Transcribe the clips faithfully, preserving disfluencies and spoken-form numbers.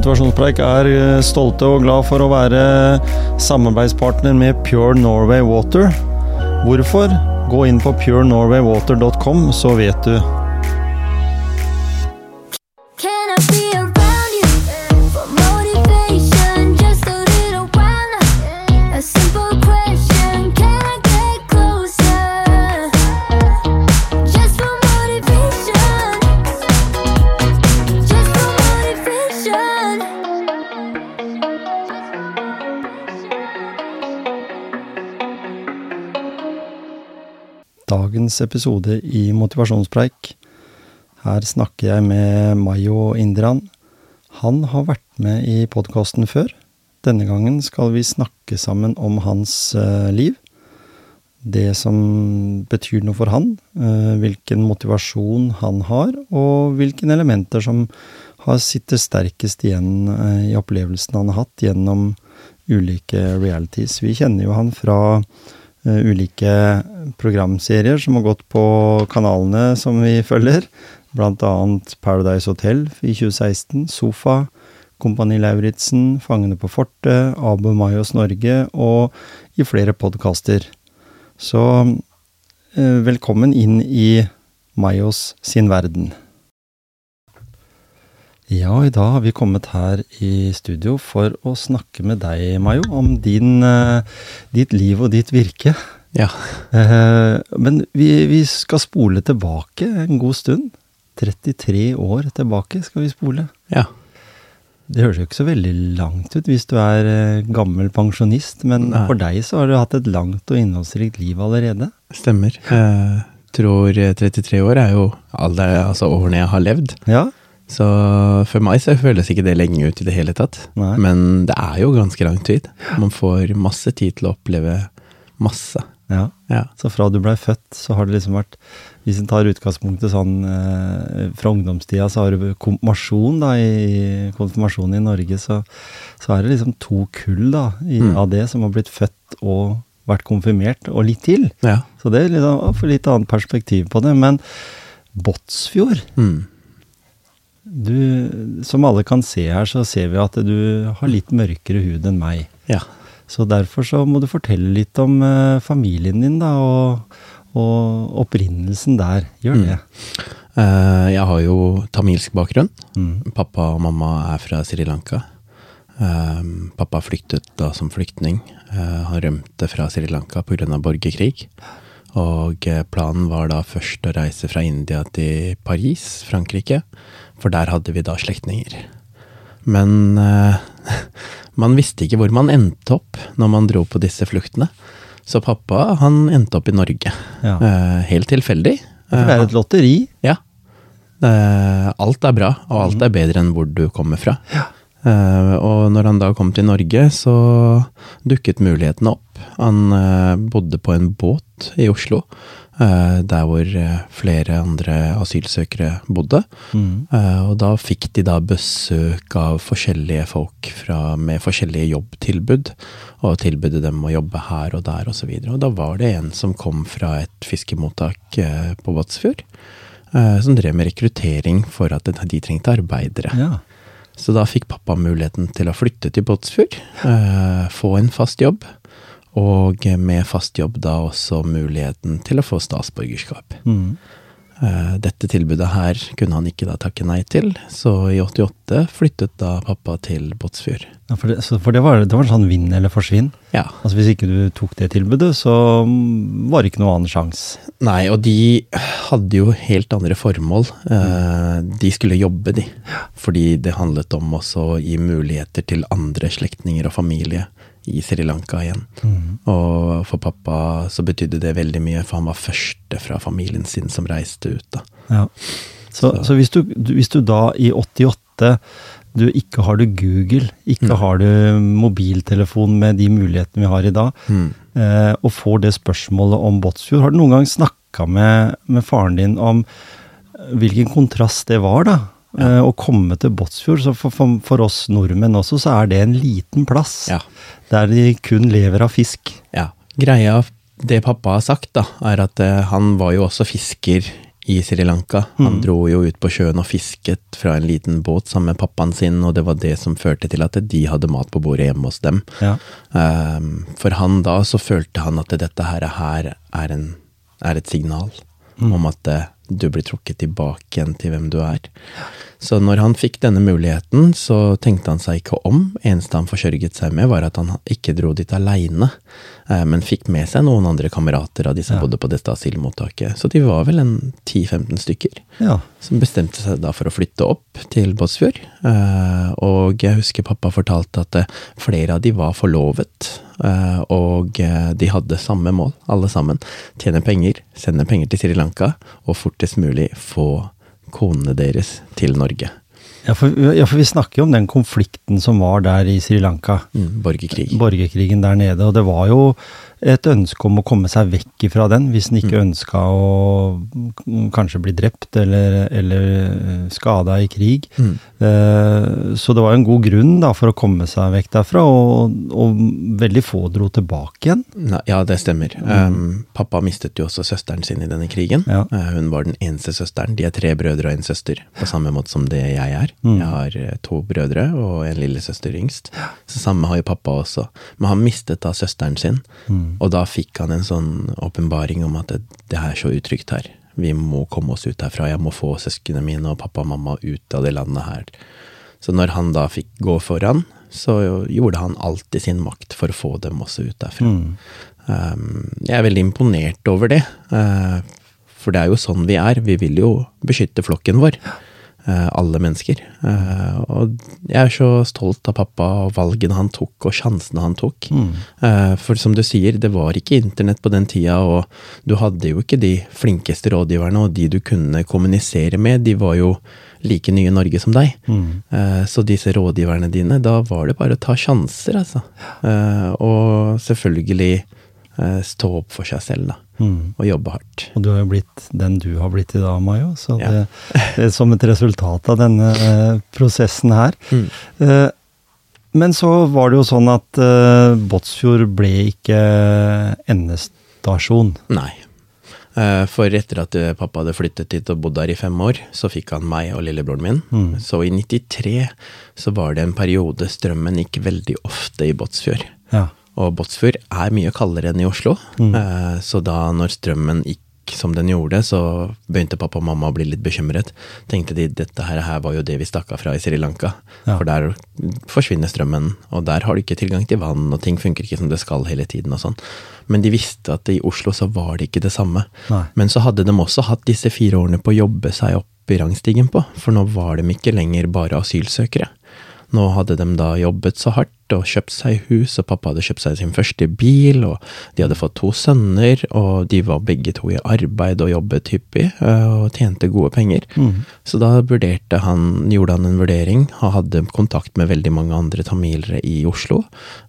Motivasjonspreik er stolte og glad for å være samarbeidspartner med Pure Norway Water. Hvorfor? Gå inn på pure norway water dot com, så vet du. Dagens episode i Motivasjonspreik. Her snakker jeg med Mayo Indran. Han har vært med i podcasten før. Denne gangen skal vi snakke sammen om hans uh, liv. Det som betyr noe for han. Uh, hvilken motivasjon han har, og hvilke elementer som har sittet sterkest igjen uh, i opplevelsen han har hatt gjennom ulike realities. Vi kjenner jo han fra Uh, ulike programserier som har gått på kanalene som vi følger, blant annet Paradise Hotel i tjue seksten, Sofa, Kompani Lauritzen, Fangene på Fortet, Abu Mayos Norge og i flere podcaster. Så uh, velkommen inn i Mayos sin verden. Ja, i dag har vi kommet her i studio for å snakke med deg, Mayo, om din, uh, ditt liv og ditt virke. Ja. Uh, men vi, vi skal spole tilbake en god stund. trettitre år tilbake skal vi spole. Ja. Det høres jo ikke så veldig langt ut hvis du er uh, gammel pensjonist, men Nei. For deg så har du hatt et langt og innholdsrikt liv allerede. Stemmer. Jeg tror trettitre år er jo alle altså årene jeg har levd. Ja. Så for meg så føles ikke det lenge ut i det hele tatt. Nei. Men det er jo ganske lang tid. Man får masse tid til å oppleve masse. Ja. Ja. Så fra du ble født så har det liksom vært, hvis en tar utgangspunktet sånn eh, fra ungdomstida, så har du konfirmasjon da, i konfirmasjonen i Norge, så, så er det liksom to kull da, i, mm. av det som har blitt født og vært konfirmert, og litt til. Ja. Så det er liksom, for litt annet perspektiv på det. Men Båtsfjord, mm. du, som alle kan se her, så ser vi at du har litt mørkere hud enn meg. Ja. Så derfor så må du fortelle litt om uh, familien din da, og, og opprinnelsen der. Gjør det. Mm. Uh, jeg har jo tamilsk bakgrunn. Mm. Pappa og mamma er fra Sri Lanka. Uh, pappa flyktet da som flyktning. Uh, han rømte fra Sri Lanka på grunn av borgerkrig. Og planen var da først å reise fra India til Paris, Frankrike, for der hadde vi da slektninger. Men uh, man visste ikke hvor man endte opp når man dro på disse fluktene. Så pappa, han endte opp i Norge. Ja. Uh, helt tilfeldig. For det er et lotteri. Uh, ja. Uh, alt er bra, og alt er bedre enn hvor du kommer fra. Ja. Uh, og når han da kom til Norge, så dukket mulighetene opp. Han uh, bodde på en båt i Oslo, uh, der hvor uh, flere andre asylsøkere bodde. Mm. Uh, og da fikk de da besøk av forskjellige folk fra, med forskjellige jobbtilbud, og tilbudet dem å jobbe her og der og så videre. Og da var det en som kom fra et fiskemottak uh, på Båtsfjord, uh, som drev med rekruttering for at de trengte arbeidere. Ja. Så da fikk pappa muligheten til å flytte til Båtsfjord, uh, få en fast jobb, og med fast jobb da også muligheten til å få statsborgerskap. Mm. Uh, dette tilbudet her kunne han ikke da takke nei til, så i åttiåtte flyttet da pappa til Båtsfjord. Ja, for det, så for det var, det var en sånn vinn eller forsvinn? Ja. Altså hvis ikke du tok det tilbudet, så var det ikke noe annen sjans? Nei, og de hadde jo helt andre formål. Uh, de skulle jobbe, de. Fordi det handlet om også å gi muligheter til andre slektninger og familie i Sri Lanka igjen. Mm. Og for pappa så betydde det veldig mye, for han var første fra familien sin som reiste ut da. Ja. Så, så. så hvis, du, hvis du da i åttiåtte, du ikke har du Google, ikke mm. har du mobiltelefon med de mulighetene vi har i dag, mm. eh, og får det spørsmålet om Båtsfjord, har du noen gang snakket med, med faren din om hvilken kontrast det var da? Ja. Å komme til Båtsfjord, så for, for, for oss nordmenn også, så er det en liten plass, ja. Der de kun lever av fisk. Ja, greia, det pappa har sagt da, er at uh, han var jo også fisker i Sri Lanka. Han mm. dro jo ut på sjøen og fisket fra en liten båt sammen med pappaen sin, og det var det som førte til at de hadde mat på bordet hjemme hos dem. Ja. Um, for han da så følte han at dette her, her er, en, er et signal mm. om at du blir trukket tilbake igjen til hvem du er. Så når han fikk denne muligheten, så tenkte han seg ikke om. Eneste han forsørget seg med var at han ikke dro dit alene, men fikk med seg noen andre kamerater av de som ja. bodde på dette asylmottaket. Så de var vel en ti femten stykker, ja. som bestemte seg da for å flytte opp til Båtsfjord. Og jeg husker pappa fortalte at flere av de var forlovet, og de hadde samme mål, alle sammen. Tjene penger, sende penger til Sri Lanka, og fortest mulig få konene deres til Norge. Ja for, ja, for vi snakker jo om den konflikten som var der i Sri Lanka. Mm, borgerkrig. Borgerkrigen der nede, og det var jo et ønske om å komme seg vekk ifra den, hvis den ikke mm. ønsket å kanskje bli drept eller, eller skadet i krig. Mm. Eh, så det var en god grunn da for å komme seg vekk derfra, og, og veldig få dro tilbake igjen. Ja, det stemmer. Mm. Um, pappa mistet jo også søsteren sin i denne krigen. Ja. Uh, hun var den eneste søsteren. De er tre brødre og en søster, på samme måte som det jeg er. Mm. Jeg har to brødre og en lille søster yngst. Så samme har jo pappa også. Men han mistet da søsteren sin. Mm. Og da fikk han en sånn åpenbaring om at det, det er så utrygt her. Vi må komme oss ut herfra. Jeg må få søskene mine og pappa og mamma ut av det landet her. Så når han da fikk gå foran, så gjorde han alt i sin makt for å få dem også ut derfra. Mm. Um, jeg er veldig imponert over det. Uh, for det er jo sånn vi er. Vi vil jo beskytte flokken vår. Alle mennesker. Og jeg er så stolt av pappa og valgene han tok og sjansene han tok. Mm. For som du sier, det var ikke internett på den tida, og du hadde jo ikke de flinkeste rådgiverne, og de du kunne kommunisere med, de var jo like nye i Norge som deg. Mm. Så disse rådgiverne dine, da var det bare å ta sjanser, altså. Og selvfølgelig stå opp for seg selv, da. Mm. Og jobbe hardt. Og du har jo blitt den du har blitt i dag, Mayo, så ja. det, det er som et resultat av denne eh, prosessen her. Mm. Eh, men så var det jo sånn at eh, Båtsfjord ble ikke endestasjon. Nei. Eh, for etter at pappa hadde flyttet dit og bodd der i fem år, så fikk han meg og lillebroren min. Mm. Så i nittitre så var det en periode strømmen gikk veldig ofte i Båtsfjord. Ja. Og Båtsfjord er mye kaldere enn i Oslo, mm. så da når strømmen gikk som den gjorde, så begynte pappa og mamma å bli litt bekymret. Tenkte de, dette her, her var jo det vi stakk av fra i Sri Lanka, ja. For der forsvinner strømmen, og der har du ikke tilgang til vann, og ting funker ikke som det skal hele tiden og sånn. Men de visste at i Oslo så var det ikke det samme. Nei. Men så hadde de også hatt disse fire årene på å jobbe seg opp i rangstigen på, for nå var de ikke lenger bare asylsøkere. Nå hadde de da jobbet så hardt og kjøpt seg hus, og pappa hadde kjøpt seg sin første bil, og de hadde fått to sønner, og de var begge to i arbeid og jobbet hyppig, og tjente gode penger. Mm. Så da vurderte han, gjorde han en vurdering, han hadde kontakt med veldig mange andre tamilere i Oslo,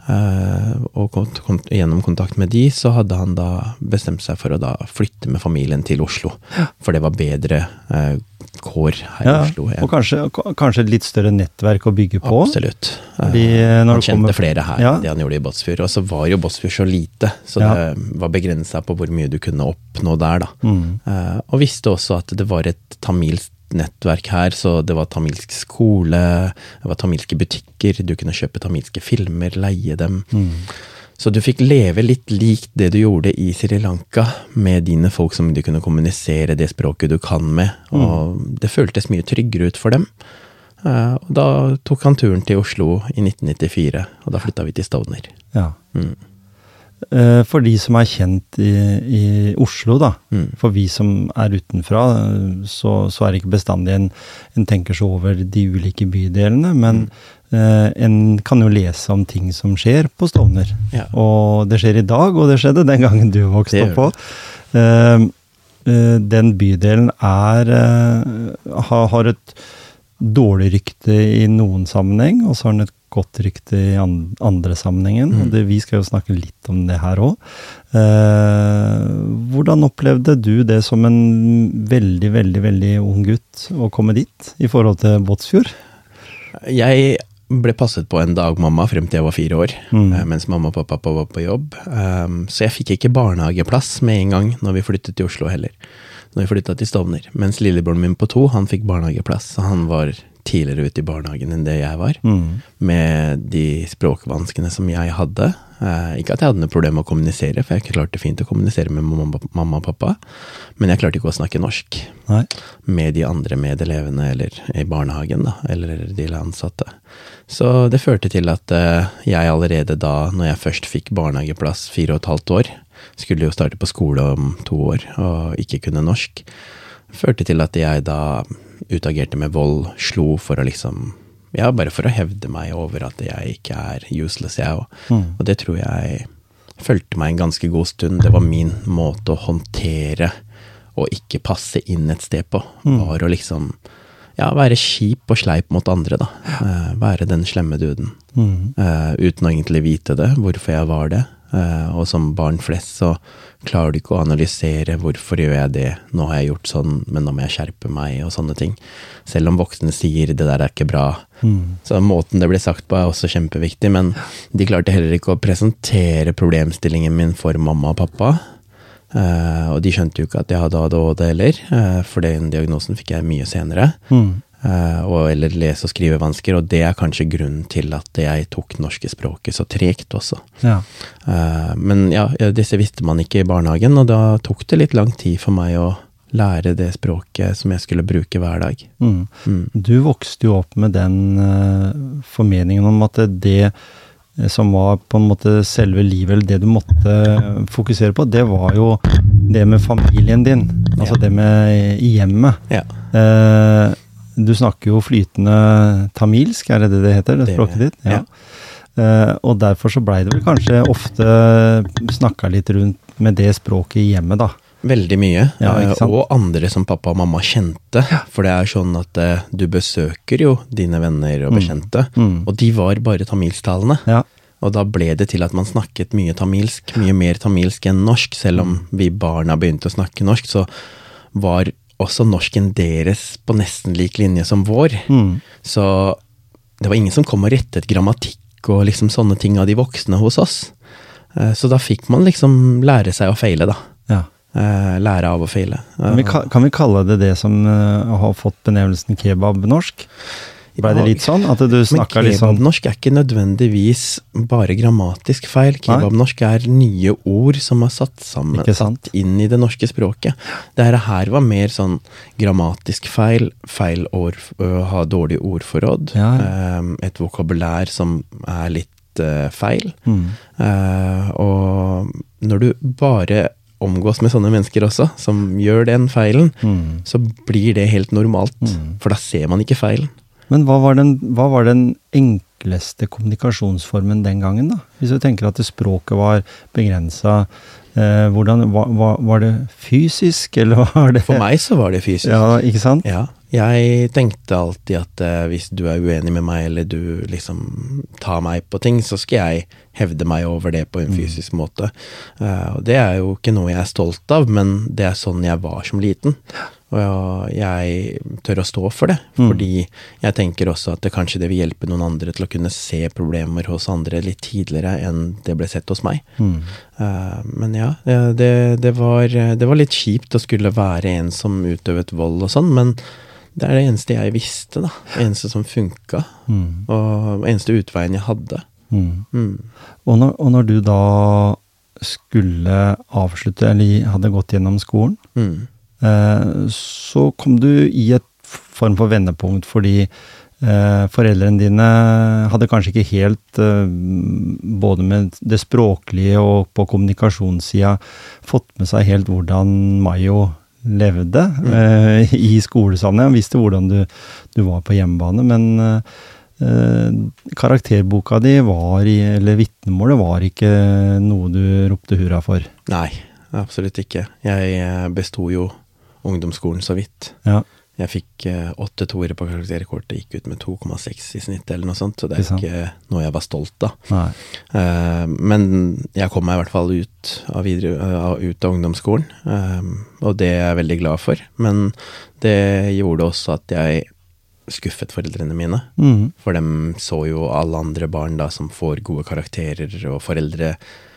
og kom, kom, gjennom kontakt med de, så hadde han da bestemt seg for å da flytte med familien til Oslo, for det var bedre kår her ja, i Oslo. Ja. Og kanskje, kanskje et litt større nettverk å bygge på. Absolutt. Fordi han kjente kommer... flere her, ja. Det han gjorde i Båtsfjord, og så var jo Båtsfjord så lite, så ja. Det var begrenset på hvor mye du kunne oppnå der da. Mm. Uh, og visste også at det var et tamilsk nettverk her, så det var tamilsk skole, det var tamilske butikker, du kunne kjøpe tamilske filmer, leie dem. Mm. Så du fikk leve litt likt det du gjorde i Sri Lanka med dine folk som du kunne kommunisere det språket du kan med, og mm. det føltes mye tryggere ut for dem. Uh, og da tok han turen til Oslo i nitten nittifire, og da flyttet vi til Stovner. Ja. Mm. Uh, for de som er kjent i, i Oslo da, mm. for vi som er utenfra, så, så er det ikke bestandig en, en tenker så over de ulike bydelene, men mm. Uh, en kan jo lese om ting som skjer på Stovner. Ja. Og det skjer i dag, og det skjedde den gangen du vokste opp på. Uh, uh, den bydelen er, uh, har, har et dårlig rykte i noen sammenheng, og så har den et godt rykte i and- andre sammenhengen. Mm. Og det, vi skal jo snakke litt om det her også. Uh, hvordan opplevde du det som en veldig, veldig, veldig ung gutt å komme dit i forhold til Båtsfjord? Jeg ble passet på en dag mamma frem til jeg var fire år, mm. mens mamma og pappa var på jobb. Um, så jeg fikk ikke barnehageplass med en gang når vi flyttet til Oslo heller. når vi flyttet til Stovner. Mens lillebroren min på to, han fikk barnehageplass, så han var tidligere ute i barnehagen enn det jeg var, Mm. med de språkvanskene som jeg hadde. Eh, ikke at jeg hadde noe problem med å kommunisere, for jeg klarte fint å kommunisere med mamma, mamma og pappa, men jeg klarte ikke å snakke norsk Nei. med de andre medelevene, eller i barnehagen da, eller de ansatte. Så det førte til at eh, jeg allerede da, når jeg først fikk barnehageplass fire og et halvt år, skulle jo starte på skole om to år, og ikke kunne norsk, førte til at jeg da utagerte med vold, slo for å liksom, ja, bare for å hevde meg over at jeg ikke er useless, jeg også. Mm. Og det tror jeg følte meg en ganske god stund. Det var min måte å håndtere og ikke passe inn et sted på. Mm. Var å liksom, ja, være kjip og sleip mot andre da. Eh, være den slemme duden. Mm. Eh, uten å egentlig vite det, hvorfor jeg var det. Eh, og som barn flest så klarer du ikke å analysere hvorfor gjør jeg det, nå har jeg gjort sånn, men nå må jeg skjerpe meg og sånne ting. Selv om voksne sier det der er ikke bra. Mm. Så måten det ble sagt på er også kjempeviktig, men de klarte heller ikke å presentere problemstillingen min for mamma og pappa. Eh, og de skjønte jo ikke at jeg hadde A D H D heller, eh, for den diagnosen fikk jeg mye senere. Mm. Uh, og eller lese- og skrivevansker, og det er kanskje grunnen til at jeg tok norske språket så tregt også. Ja. Uh, men ja, disse visste man ikke i barnehagen, og da tok det litt lang tid for meg å lære det språket som jeg skulle bruke hver dag. Mm. Mm. Du vokste jo opp med den uh, formeningen om at det som var på en måte selve livet, eller det du måtte fokusere på, det var jo det med familien din, altså Ja. det med hjemmet. Ja. Uh, Du snakker jo flytende tamilsk, er det det det heter, det, Det- språket ditt? ja. Eh, og derfor så blei det vel kanskje ofte snakka litt rundt med det språket i hjemmet, da. Veldig mye, Ja, ikke eh, sant? og andre som pappa og mamma kjente, for det er sånn at eh, du besøker jo dine venner og Mm. bekjente, Mm. og de var bare tamilstalende. Ja. Og da ble det til at man snakket mye tamilsk, mye mer tamilsk enn norsk, selv om vi barna begynte å snakke norsk, så var også norsken deres på nesten lik linje som vår. Mm. Så det var ingen som kom og rettet grammatikk og liksom sånne ting av de voksne hos oss. Eh, Så da fikk man liksom lære seg å feile da. Ja. Eh, Lære av å feile. Kan vi, ka- kan vi kalle det det som eh, har fått benevnelsen kebab-norsk? Ble det litt sånn? At du Men snakka litt sånn kebabnorsk er ikke nødvendigvis bare grammatisk feil. Kebabnorsk er nye ord som er satt sammen, Ikke sant? satt inn i det norske språket. Det her, her var mer sånn grammatisk feil, feil ord, øh, ha dårlig ordforråd, Ja, ja. eh, et vokabulær som er litt eh, feil. mm. Eh, og når du bare omgås med sånne mennesker også, som gjør den feilen, Mm. så blir det helt normalt, Mm. for da ser man ikke feilen. Men hva var, den, hva var den enkleste kommunikasjonsformen den gangen, da? Hvis du tenker at det språket var begrensa, eh, hvordan, var, var, var det fysisk, eller var det For meg så var det fysisk. Ja, ikke sant? Ja, jeg tenkte alltid at eh, hvis du er uenig med meg, eller du liksom tar meg på ting, så skal jeg hevde meg over det på en fysisk måte. Eh, og det er jo ikke noe jeg er stolt av, men det er sånn jeg var som liten. Og jeg tør å stå for det, Mm. fordi jeg tenker også at det kanskje det vil hjelpe noen andre til å kunne se problemer hos andre litt tidligere enn det ble sett hos meg. Mm. Eh, men ja, eh, det, det, var, det var litt kjipt å skulle være en som utøvet vold og sånn, men det er det eneste jeg visste da, det eneste som funka, Mm. og eneste utveien jeg hadde. Mm. Mm. Og, når, og når du da skulle avslutte, eller hadde gått gjennom skolen, Mm. eh, så kom du i et form for vendepunkt, fordi eh, foreldrene dine hadde kanskje ikke helt, eh, både med det språklige og på kommunikasjonssida, fått med seg helt hvordan Mayo levde eh, i skolesammenheng. Han visste hvordan du, du var på hjemmebane, men eh, Eh, karakterboka di var i, eller vitnemålet var ikke noe du ropte hurra for. Nei, absolutt ikke. Jeg eh, besto jo ungdomsskolen så vidt. Ja. Jeg fikk eh, åtte toere på karakterkortet, gikk ut med to komma seks i snitt eller noe sånt, så det er Ikke sant. ikke noe jeg var stolt av. Nei. Eh, men jeg kom meg i hvert fall ut av, videre, uh, ut av ungdomsskolen, eh, og det er jeg veldig glad for. Men det gjorde også at jeg skuffet foreldrene mine, Mm. for dem så jo alle andre barn da som får gode karakterer, og foreldre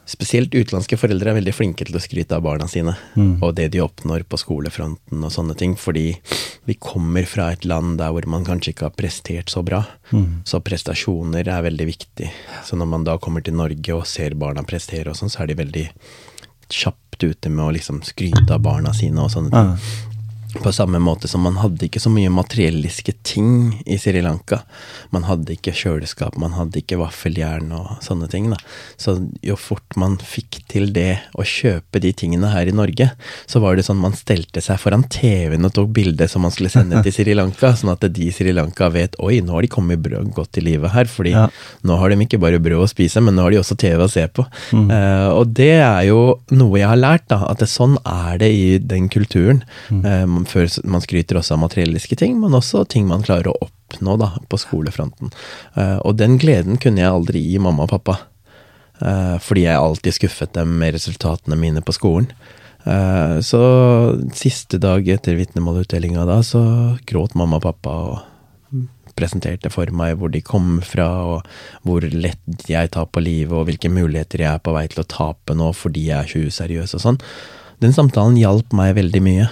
spesielt utenlandske foreldre er veldig flinke til å skryte av barna sine, mm. og det de oppnår på skolefronten og sånne ting, fordi vi kommer fra et land der hvor man kanskje ikke har prestert så bra, mm. så prestasjoner er veldig viktig. Så når man da kommer til Norge og ser barna prestere og sånn, så er de veldig kjapt ute med å liksom skryte av barna sine og sånne ting. Ja. På samme måte som man hadde ikke så mye materielliske ting i Sri Lanka. Man hadde ikke kjøleskap, man hadde ikke vaffeljern og sånne ting da. Så jo fort man fikk til det å kjøpe de tingene her i Norge, så var det sånn man stelte seg foran T V-en og tok bilder som man skulle sende til Sri Lanka, sånn at de i Sri Lanka vet, oi, nå har de kommet brød, godt i livet her, fordi ja. Nå har de ikke bare brød å spise, men nå har de også T V å se på. Mm. Uh, og det er jo noe jeg har lært da, at det, sånn er det i den kulturen. Mm. Uh, før man skryter også av materielliske ting, men også ting man klarer å oppnå da, på skolefronten. Uh, og den gleden kunne jeg aldri gi mamma og pappa, uh, fordi jeg alltid skuffet dem med resultatene mine på skolen. Uh, så siste dag etter vitnemålutdelingen da, så gråt mamma og pappa og presenterte for meg hvor de kom fra, og hvor lett jeg tar på livet, og hvilke muligheter jeg er på vei til å tape nå, fordi jeg er så useriøs og sånn. Den samtalen hjalp meg veldig mye.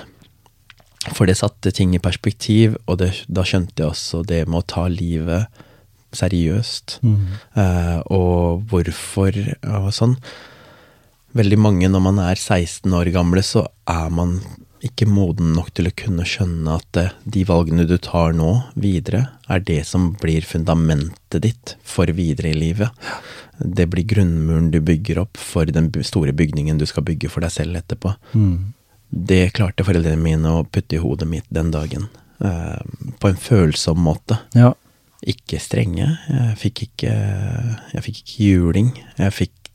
For det satte ting i perspektiv, og det, da skjønte jeg også det med å ta livet seriøst. Mm. Eh, og hvorfor og sånn. Veldig mange når man er seksten år gamle, så er man ikke moden nok til å kunne skjønne at det, de valgene du tar nå videre, er det som blir fundamentet ditt for videre i livet. Det blir grunnmuren du bygger opp for den store bygningen du skal bygge for deg selv etterpå. Mm. Det klarte foreldrene mine å putte i hodet mitt den dagen, eh, på en følsom måte. Ja. Ikke strenge, jeg fikk ikke, jeg fikk ikke juling, jeg fikk,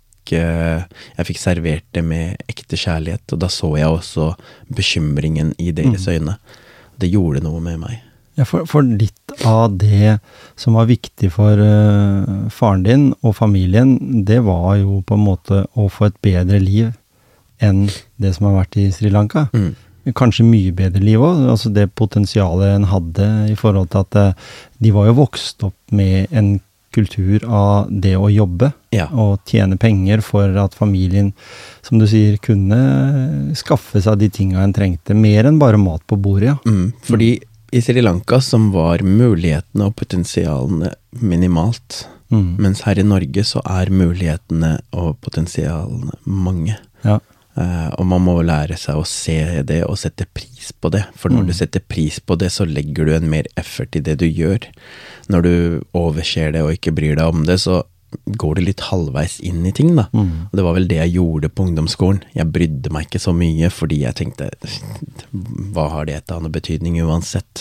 jeg fikk servert det med ekte kjærlighet, og da så jeg også bekymringen i deres mm. øyne. Det gjorde noe med meg. Ja, for, for litt av det som var viktig for uh, faren din og familien, det var jo på en måte å få et bedre liv enn det som har vært i Sri Lanka. Mm. Kanskje mye bedre liv også, altså det potensialet en hadde i forhold til at de var jo vokst opp med en kultur av det å jobbe, ja. Og tjene penger for at familien, som du sier, kunne skaffe seg de tingene en trengte, mer enn bare mat på bordet, ja. Mm, fordi i Sri Lanka som var mulighetene og potensialene minimalt, mm. mens her i Norge så er mulighetene og potensialene mange. Ja. Uh, og man må lære seg å se det og sette pris på det, for når mm. du setter pris på det, så legger du en mer effort i det du gjør. Når du overser det og ikke bryr deg om det, så går du litt halvveis inn i ting da. Mm. Og det var vel det jeg gjorde på ungdomsskolen. Jeg brydde meg ikke så mye, fordi jeg tenkte, hva har det et annen betydning uansett?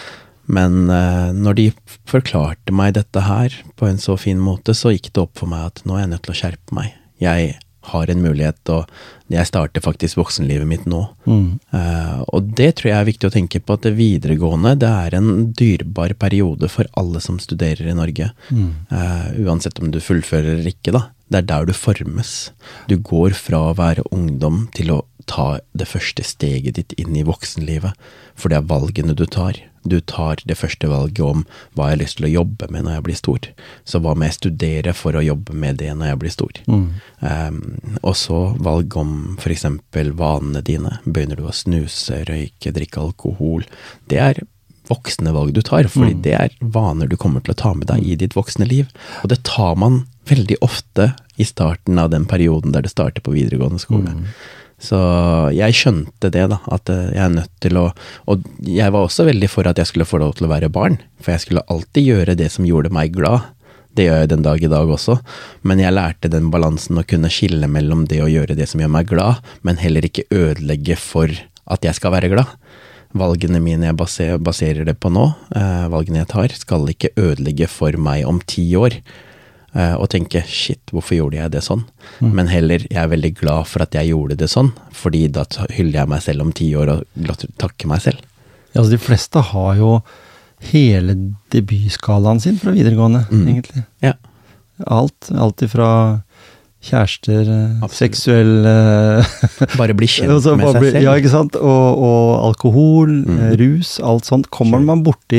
Men uh, når de forklarte meg dette her på en så fin måte, så gikk det opp for meg at nå er jeg nødt til å skjerpe meg. Jeg har en mulighet, og jeg starter faktisk voksenlivet mitt nå. Mm. Uh, og det tror jeg er viktig å tenke på, at det videregående, det er en dyrbar periode for alle som studerer i Norge. Mm. Uh, uansett om du fullfører eller ikke da. Det er der du formes. Du går fra å være ungdom til å ta det første steget ditt inn i voksenlivet, for det er valgene du tar. Du tar det første valget om hva jeg har lyst til å jobbe med når jeg blir stor. Så hva må jeg studere for å jobbe med det når jeg blir stor? Mm. Um, og så valg om for eksempel vanene dine. Begynner du å snuse, røyke, drikke alkohol? Det er voksne valg du tar, fordi mm. det er vaner du kommer til å ta med deg i ditt voksne liv. Og det tar man veldig ofte i starten av den perioden der det starter på videregående skole. Mm. Så jeg skjønte det da, at jeg er nødt til å, og jeg var også veldig for at jeg skulle få lov til å være barn, for jeg skulle alltid gjøre det som gjorde meg glad. Det gjør jeg den dag i dag også, men jeg lærte den balansen å kunne skille mellom det å gjøre det som gjør meg glad, men heller ikke ødelegge for at jeg skal være glad. Valgene mine jeg baserer, baserer det på nå, eh, valgene jeg tar, skal ikke ødelegge for meg om ti år. Og tenke, shit, hvorfor gjorde jeg det sånn? Mm. Men heller, jeg er veldig glad for at jeg gjorde det sånn, fordi da hyller jeg meg selv om ti år og takker meg selv. Ja, altså de fleste har jo hele debutskalaen sin fra videregående, mm. egentlig. Ja. Alt, alt ifra kjærester, Absolutt. seksuell Bare bli kjent altså, med bare seg bli, selv. Ja, ikke sant? Og, og alkohol, mm. rus, alt sånt kommer Sure. man borti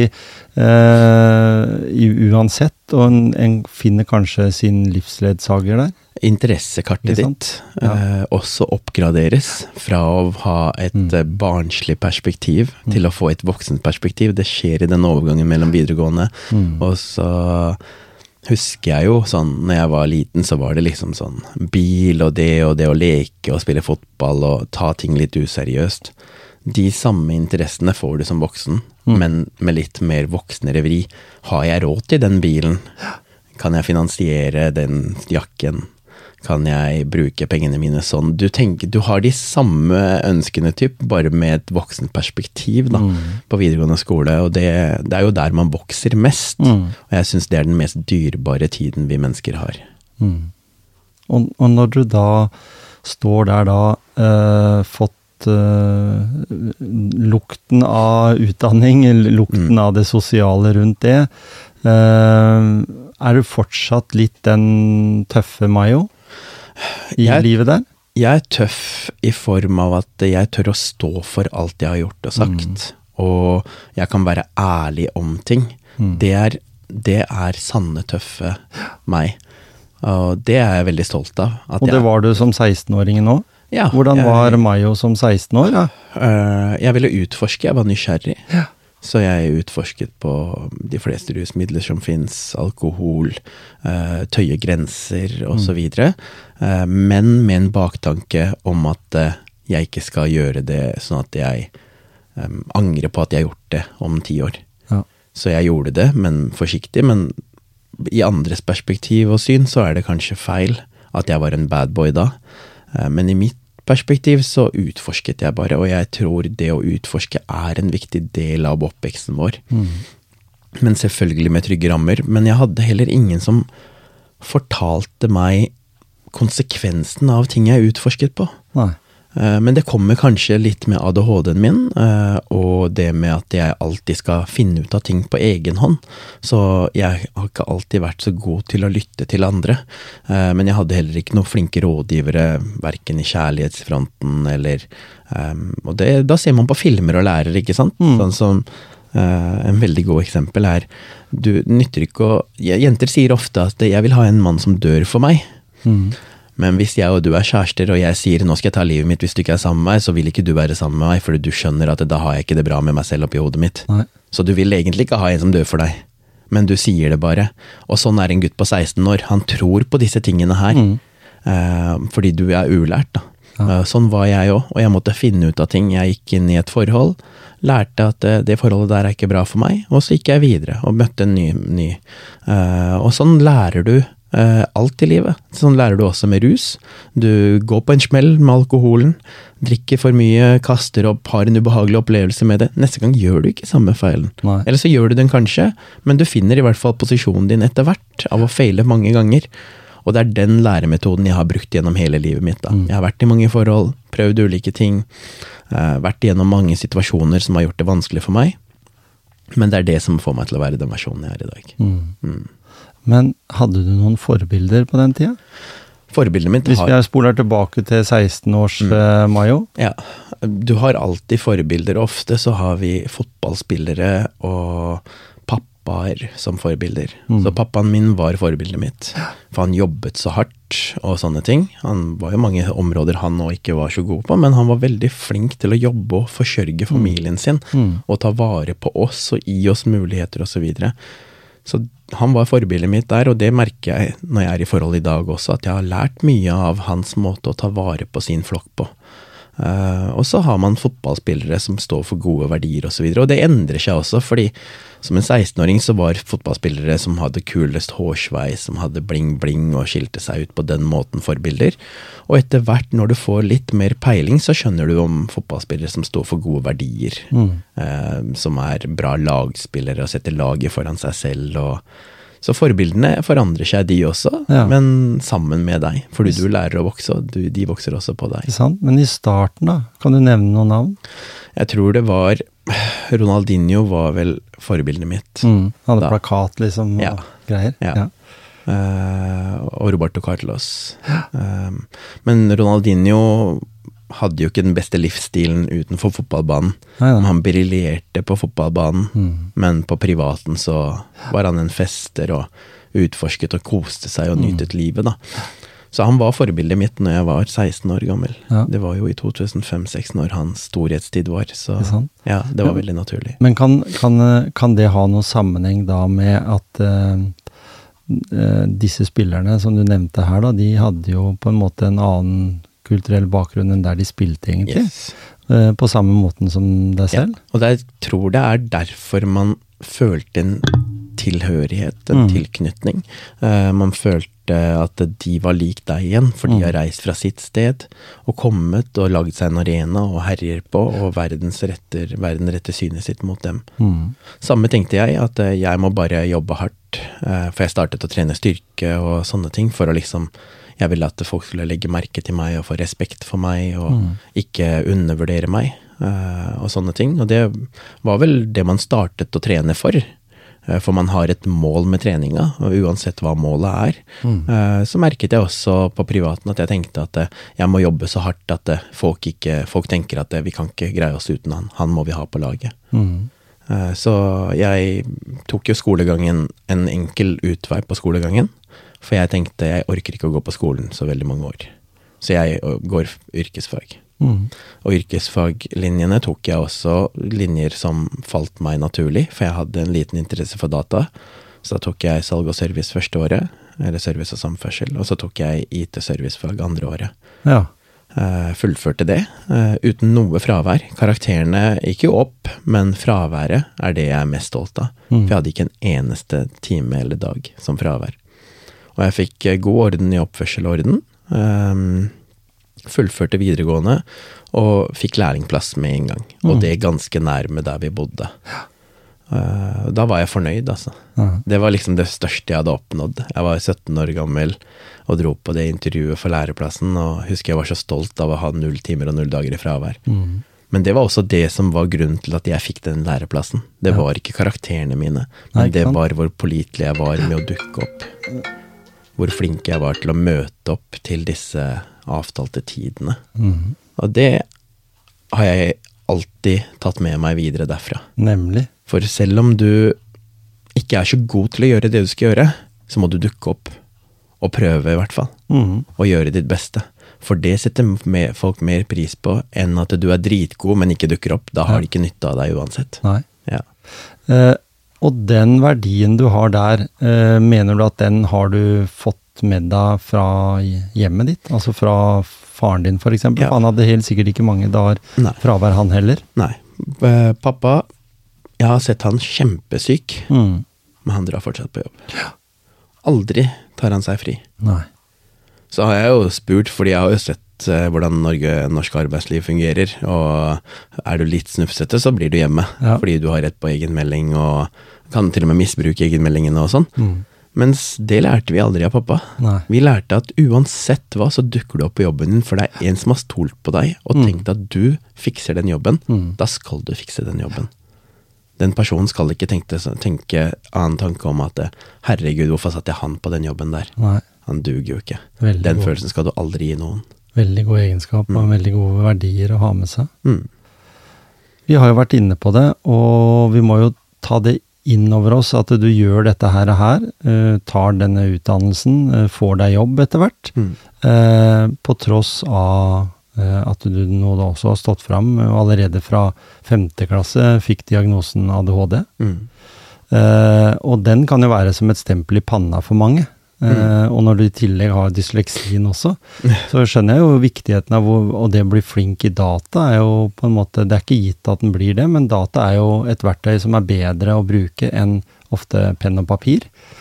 uh, uansett, og en, en finner kanskje sin livsledsager der. Interessekartet ditt ja. eh, også oppgraderes fra å ha et mm. barnslig perspektiv mm. til å få et voksent perspektiv. Det skjer i den overgangen mellom videregående. Mm. Og så husker jeg jo sånn, når jeg var liten, så var det liksom sånn bil og det og det å leke og spille fotball og ta ting litt useriøst. De samme interessene får du som voksen, mm. men med litt mer voksnere vri. Har jeg råd til den bilen? Kan jeg finansiere den jakken? Kan jeg bruke pengene mine sånn? Du tenker, du har de samme ønskene typ, bare med et voksent perspektiv da, mm. på videregående skole, og det, det er jo der man vokser mest. Mm. Og jeg synes det er den mest dyrebare tiden vi mennesker har. Mm. Og, og når du da står der da, uh, fått uh, lukten av utdanning, lukten mm. av det sosiale rundt det, uh, er du fortsatt litt den tøffe Mayo? I jeg, livet der? Jeg er tøff i form av at jeg tør å stå for alt jeg har gjort og sagt, mm. og jeg kan være ærlig om ting. Mm. Det, er, det er sanne tøffe meg, og det er jeg veldig stolt av. At og det jeg, var du som seksten-åring nå? Ja. Hvordan jeg, var Mayo som seksten år? Ja? Uh, jeg ville utforske, jeg var nysgjerrig. Ja. Så jeg utforsket på de fleste rusmidler som finnes, alkohol, uh, tøye grenser og så videre, uh, men med en baktanke om at uh, jeg ikke skal gjøre det sånn at jeg um, angrer på at jeg har gjort det om ti år. Ja. Så jeg gjorde det, men forsiktig, men i andres perspektiv og syn så er det kanskje feil at jeg var en bad boy da, uh, men i mitt perspektiv så utforsket jeg bare, og jeg tror det å utforske er en viktig del av oppveksten vår. Mm. Men selvfølgelig med trygge rammer, men jeg hadde heller ingen som fortalte meg konsekvensen av ting jeg utforsket på. Nei. Men det kommer kanskje litt med A D H D-en min, og det med at jeg alltid skal finne ut av ting på egen hånd. Så jeg har ikke alltid vært så god til å lytte til andre. Men jeg hadde heller ikke noen flinke rådgivere, hverken i kjærlighetsfronten eller... Og det, da ser man på filmer og lærer, ikke sant? Mm. Sånn som en veldig god eksempel er, du nytter ikke å... Jenter sier ofte at jeg vil ha en mann som dør for meg. Mm. Men hvis jeg og du er kjærester, og jeg sier, nå skal jeg ta livet mitt hvis du ikke er sammen med meg, så vil ikke du være sammen med meg, fordi du skjønner at da har jeg ikke det bra med meg selv oppi hodet mitt. Nei. Så du vil egentlig ikke ha en som dør for deg, men du sier det bare. Og sånn er en gutt på seksten år, han tror på disse tingene her, mm. eh, fordi du er ulært da. Ja. Eh, sånn var jeg også, og jeg måtte finne ut av ting. Jeg gikk inn i et forhold, lærte at det, det forholdet der er ikke bra for meg, og så gikk jeg videre og møtte en ny. ny. Eh, og sånn lærer du Uh, alt i livet. Sånn lærer du også med rus. Du går på en smell med alkoholen, drikker for mye, kaster opp, har en ubehagelig opplevelse med det. Neste gang gjør du ikke samme feilen. Nei. Eller så gjør du den kanskje, men du finner i hvert fall posisjonen din etter hvert av å feile mange ganger. Og det er den læremetoden jeg har brukt gjennom hele livet mitt. Da. Mm. Jeg har vært i mange forhold, prøvd ulike ting, uh, vært gjennom mange situasjoner som har gjort det vanskelig for meg. Men det er det som får meg til å være den versjonen jeg er i dag. Mm. Mm. Men hadde du noen forbilder på den tida? Forbildet mitt Hvis har... vi spoler tilbake til seksten års mm. uh, Mayo? Ja, du har alltid forbilder. Ofte så har vi fotballspillere og pappaer som forbilder. Mm. Så pappaen min var forbildet mitt. For han jobbet så hardt og sånne ting. Han var jo mange områder han nå ikke var så god på, men han var veldig flink til å jobbe og forsørge familien sin, mm. og ta vare på oss og gi oss muligheter og så videre. Så han var forbildet mitt der, og det merker jeg når jeg er i forhold i dag også, at jeg har lært mye av hans måte å ta vare på sin flokk på. Uh, og så har man fotballspillere som står for gode verdier og så videre, og det endrer seg også, fordi som en seksten-åring så var fotballspillere som hadde kulest hårsveis, som hadde bling-bling og skilte seg ut på den måten forbilder, og etter hvert når du får litt mer peiling, så skjønner du om fotballspillere som står for gode verdier, mm. uh, som er bra lagspillere og setter laget foran seg selv, og så forbildene forandrer seg de også, ja. Men sammen med deg, fordi du lærer å vokse, og du, de vokser også på deg. Sant, men i starten da, kan du nevne noen navn? Jeg tror det var, Ronaldinho var vel forbildet mitt. Mm, hadde da. Plakat liksom, og ja. Greier. Ja. Ja. Uh, og Roberto Carlos. Uh, men Ronaldinho hadde jo ikke den beste livsstilen utenfor fotballbanen. Neida. Han briljerte på fotballbanen, Mm. men på privaten så var han en fester og utforsket og koste seg og nytet livet da. Så han var forbildet mitt når jeg var seksten år gammel. Ja. Det var jo i to tusen fem seks når hans storhetstid var, så Ikke sant? ja, det var Ja. veldig naturlig. Men kan, kan, kan det ha noe sammenheng da med at eh, eh, disse spillerne som du nevnte her da, de hadde jo på en måte en annen kulturell bakgrunn enn der de spilte egentlig, Yes. eh, på samme måten som deg Ja. selv? Og jeg tror det er derfor man følte en tilhørighet, en Mm. tilknytning. Eh, man følte at de var lik deg igjen, for de Mm. har reist fra sitt sted, og kommet og laget seg en arena og herjer på, og verdens retter, verden retter synet sitt mot dem. Mm. Samme tenkte jeg, at eh, jeg må bare jobbe hardt, eh, for jeg startet å trene styrke og sånne ting, for å liksom, jeg ville at folk skulle legge merke til meg og få respekt for meg, og Mm. ikke undervurdere meg, eh, og sånne ting. Og det var vel det man startet å trene for, eh, for man har et mål med treninga, og uansett hva målet er. Mm. Eh, så merket jeg også på privaten at jeg tenkte at eh, jeg må jobbe så hardt at eh, folk, ikke, folk tenker at eh, vi kan ikke greie oss uten han, han må vi ha på laget. Mm. Eh, Så jeg tok jo skolegangen, en enkel utvei på skolegangen, for jeg tenkte jeg orker ikke å gå på skolen så veldig mange år. Så jeg ø, går yrkesfag. Mm. Og yrkesfaglinjene tok jeg også linjer som falt meg naturlig, for jeg hadde en liten interesse for data. Så da tok jeg salg og service første året, eller service og samferdsel, og så tok jeg I T-servicefag andre året. Ja. Eh, fullførte det, eh, uten noe fravær. Karakterene gikk jo opp, men fraværet er det jeg er mest stolt av. Mm. For jeg hadde ikke en eneste time eller dag som fravær. Og jeg fikk eh, god orden I oppførsel og orden. Eh, fullførte videregående, og fikk lærlingplass med en gang. Og Mm. det ganske nærme der vi bodde. Eh, da var jeg fornøyd, altså. Ja. Det var liksom det største jeg hadde oppnådd. Jeg var sytten år gammel og dro på det intervjuet for læreplassen, og husker jeg var så stolt av å ha null timer og null dager I fravær. Mm. Men det var også det som var grunnen til at jeg fikk den læreplassen. Det Ja. var ikke karakterene mine, Nei, men ikke det sant? var hvor pålitelig jeg var med å dukke opp. Hvor flink jeg var til å møte opp til disse avtalte tidene. Mm. Og det har jeg alltid tatt med meg videre derfra. Nemlig. For selv om du ikke er så god til å gjøre det du skal gjøre, så må du dukke opp og prøve I hvert fall, Mm. og gjøre ditt beste. For det setter med folk mer pris på enn at du er dritgod, men ikke dukker opp. Da har de ikke nytte av deg uansett. Nei. Ja. Eh, og den verdien du har der, eh, mener du at den har du fått med deg fra hjemmet ditt? Altså fra faren din for eksempel? Ja. For han hadde helt sikkert ikke mange dager Nei. fravær han heller. Nei. Eh, Pappa, jeg har sett han kjempesyk, Mm. men han drar fortsatt på jobb. Aldri tar han seg fri. Nei. Så har jeg jo spurt, fordi jeg har jo sett eh, hvordan Norge, norsk arbeidsliv fungerer, og er du litt snufsete, så blir du hjemme, Ja. fordi du har rett på egenmelding, og kan til og med misbruke egenmeldingene og sånn. Mm. Mens det lærte vi aldri av pappa. Nei. Vi lærte at uansett hva, så dukker du opp på jobben din, for det er en som har stolt på deg, og Mm. tenkt at du fikser den jobben, Mm. da skal du fikse den jobben. Den personen skal ikke tenke, tenke annen tanke om at herregud, hvorfor satt jeg han på den jobben der? Nei. Han duger jo ikke. Veldig Den god. følelsen skal du aldri gi noen. Veldig god egenskap og veldig gode verdier å ha med seg. Mm. Vi har jo vært inne på det, og vi må jo ta det inn over oss at du gjør dette her, her eh, tar denne utdannelsen, eh, får deg jobb etter hvert, Mm. eh, på tross av eh, at du nå da også har stått fram, og allerede fra femte klasse fikk diagnosen A D H D. Mm. Eh, og den kan jo være som et stempel I panna for mange. Eh, og når du I tillegg har dysleksien også, så skjønner jeg jo viktigheten av å, og det å bli flink I data er jo på en måte, det er ikke gitt at den blir det, men data er jo et verktøy som er bedre å bruke enn ofte penn og papir.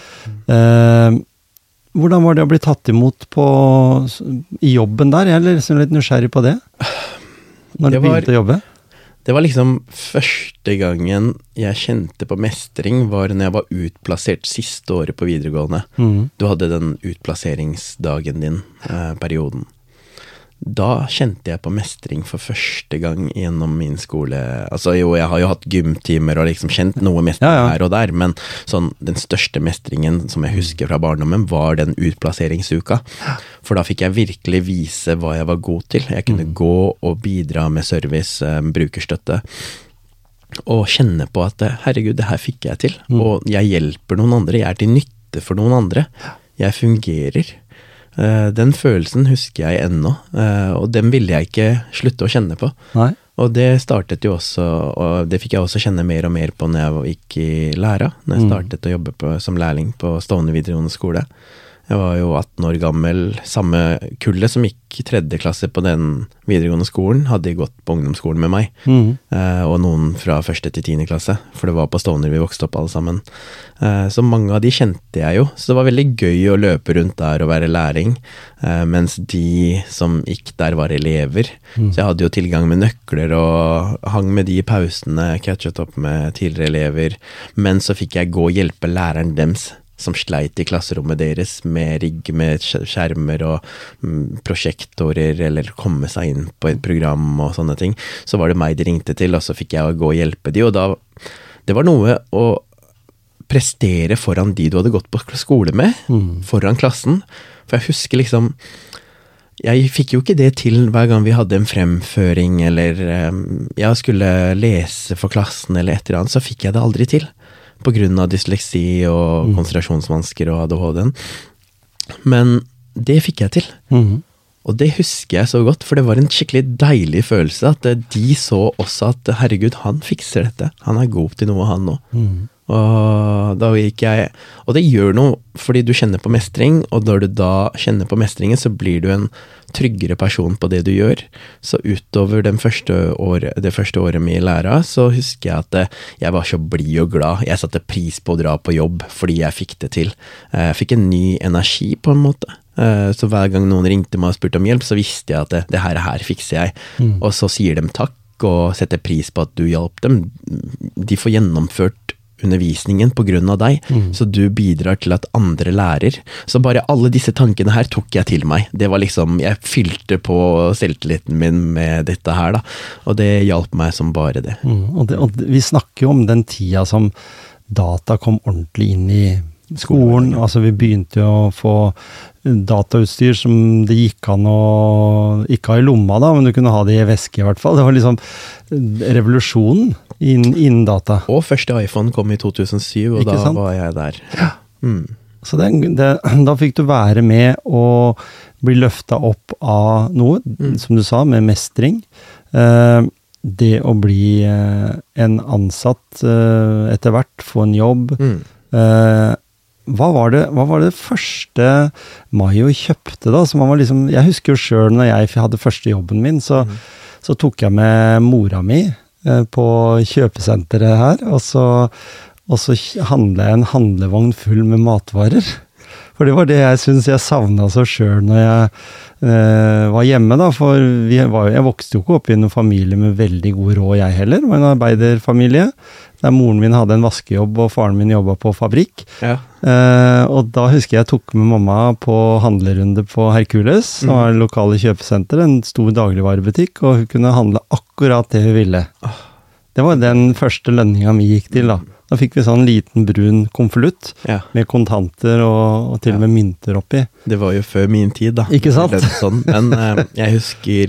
Eh, hvordan var det å bli tatt imot på, I jobben der? Jeg er liksom litt nysgjerrig på det. Når du Det var- begynte å jobbe? Det var liksom første gangen jeg kjente på mestring var når jeg var utplassert siste året på videregående. Mhm. Du hadde den utplasseringsdagen din, eh, perioden. da kjente jeg på mestring for første gang gjennom min skole. Altså jo, jeg har jo hatt gymtimer og liksom kjent noe mestring ja, ja. her og der, men sånn, den største mestringen som jeg husker fra barndommen var den utplasseringsuka. For da fikk jeg virkelig vise hva jeg var god til. Jeg kunne mm. gå og bidra med service, um, brukerstøtte, og kjenne på at herregud, det her fikk jeg til. Mm. Og jeg hjelper noen andre, jeg er til nytte for noen andre. Jeg fungerer. Den følelsen husker jeg ennå, og den ville jeg ikke slutte å kjenne på. Nei. Og det startet jo også, og det fikk jeg også kjenne mer og mer på når jeg gikk i læra, når jeg startet å jobbe på, som lærling på Stovner videregående skole. Jeg var jo atten år gammel, samme kullet som gikk i tredje klasse på den videregående skolen, hadde gått på ungdomsskolen med meg, mm. eh, og noen fra første til tiende klasse, for det var på Stovner vi vokste opp alle sammen. Eh, så mange av de kjente jeg jo, så det var veldig gøy å løpe rundt der og være læring, eh, mens de som gikk der var elever. Mm. Så jeg hadde jo tilgang med nøkler og hang med de i pausene, catchet opp med tidligere elever, men så fikk jeg gå og hjelpe læreren dems, som sleit i klasserommet deres med rigg, med skjermer og mm, prosjektorer, eller komme seg inn på et program og sånne ting. Så var det meg de ringte til, og så fikk jeg gå og hjelpe de, og da, det var noe å prestere foran de du hadde gått på skole med, mm. foran klassen. For jeg husker liksom, jeg fikk jo ikke det til hver gang vi hadde en fremføring, eller um, jeg skulle lese for klassen eller et eller annet, så fikk jeg det aldri til. På grunn av dysleksi og mm. konsentrasjonsvansker og A D H D-en. Men det fikk jeg til. Mm. Og det husker jeg så godt, for det var en skikkelig deilig følelse at de så også at herregud, han fikser dette. Han er god til noe, han nå. Mm. Og da gikk jeg, og det gjør noe fordi du kjenner på mestring, og når du da kjenner på mestringen, så blir du en tryggere person på det du gjør. Så utover den første år, det første året min i læra, så husker jeg at jeg var så blid og glad. Jeg satte pris på å dra på jobb, fordi jeg fikk det til. Jeg fikk en ny energi på en måte. Så hver gang noen ringte meg og spurte om hjelp, så visste jeg at det, det her, her fikser jeg. Mm. Og så sier de takk, og setter pris på at du hjalp dem. De får gjennomført undervisningen på grunn av deg, mm. så du bidrar til at andre lærer. Så bare alle disse tankene her tok jeg til meg. Det var liksom, jeg fylte på selvtilliten min med dette her da, og det hjalp meg som bare det. Mm. Og, det og vi snakker jo om den tida som data kom ordentlig inn i skolen, altså vi begynte jo å få datautstyr som det gikk an å ikke ha i lomma da, men du kunne ha det i veske i hvert fall. Det var liksom revolusjonen innen, innen data. Og første iPhone kom i to tusen syv, og ikke da sant? Var jeg der. Ja. Mm. Så det, det, da fikk du være med og bli løftet opp av noe, mm. som du sa, med mestring. Eh, det å bli eh, en ansatt eh, etter hvert, få en jobb. Mm. Eh, Hva var, det, hva var det første Mayo kjøpte da? Som han var liksom, jeg husker jo selv når jeg hadde første jobben min, så, mm. så tok jeg med mora mi eh, på kjøpesenteret her, og så, og så handlet jeg en handlevogn full med matvarer. For det var det jeg synes jeg savnet så selv når jeg eh, var hjemme da, for vi var, jeg vokste jo ikke opp i en familie med veldig god råd jeg heller, det var en arbeiderfamilie, der moren min hadde en vaskejobb og faren min jobbet på fabrikk. Ja. Eh, og da husker jeg jeg tok med mamma på handlerunde på Herkules, som var det lokale kjøpesenter, en stor dagligvarebutikk, og hun kunne handle akkurat det hun ville. Oh. Det var den første lønningen vi gikk til da. Da fikk vi sånn liten brun konvolutt ja. Med kontanter og, og til og med ja. Mynter oppi. Det var jo før min tid da. Ikke sant? Sånn. Men eh, jeg husker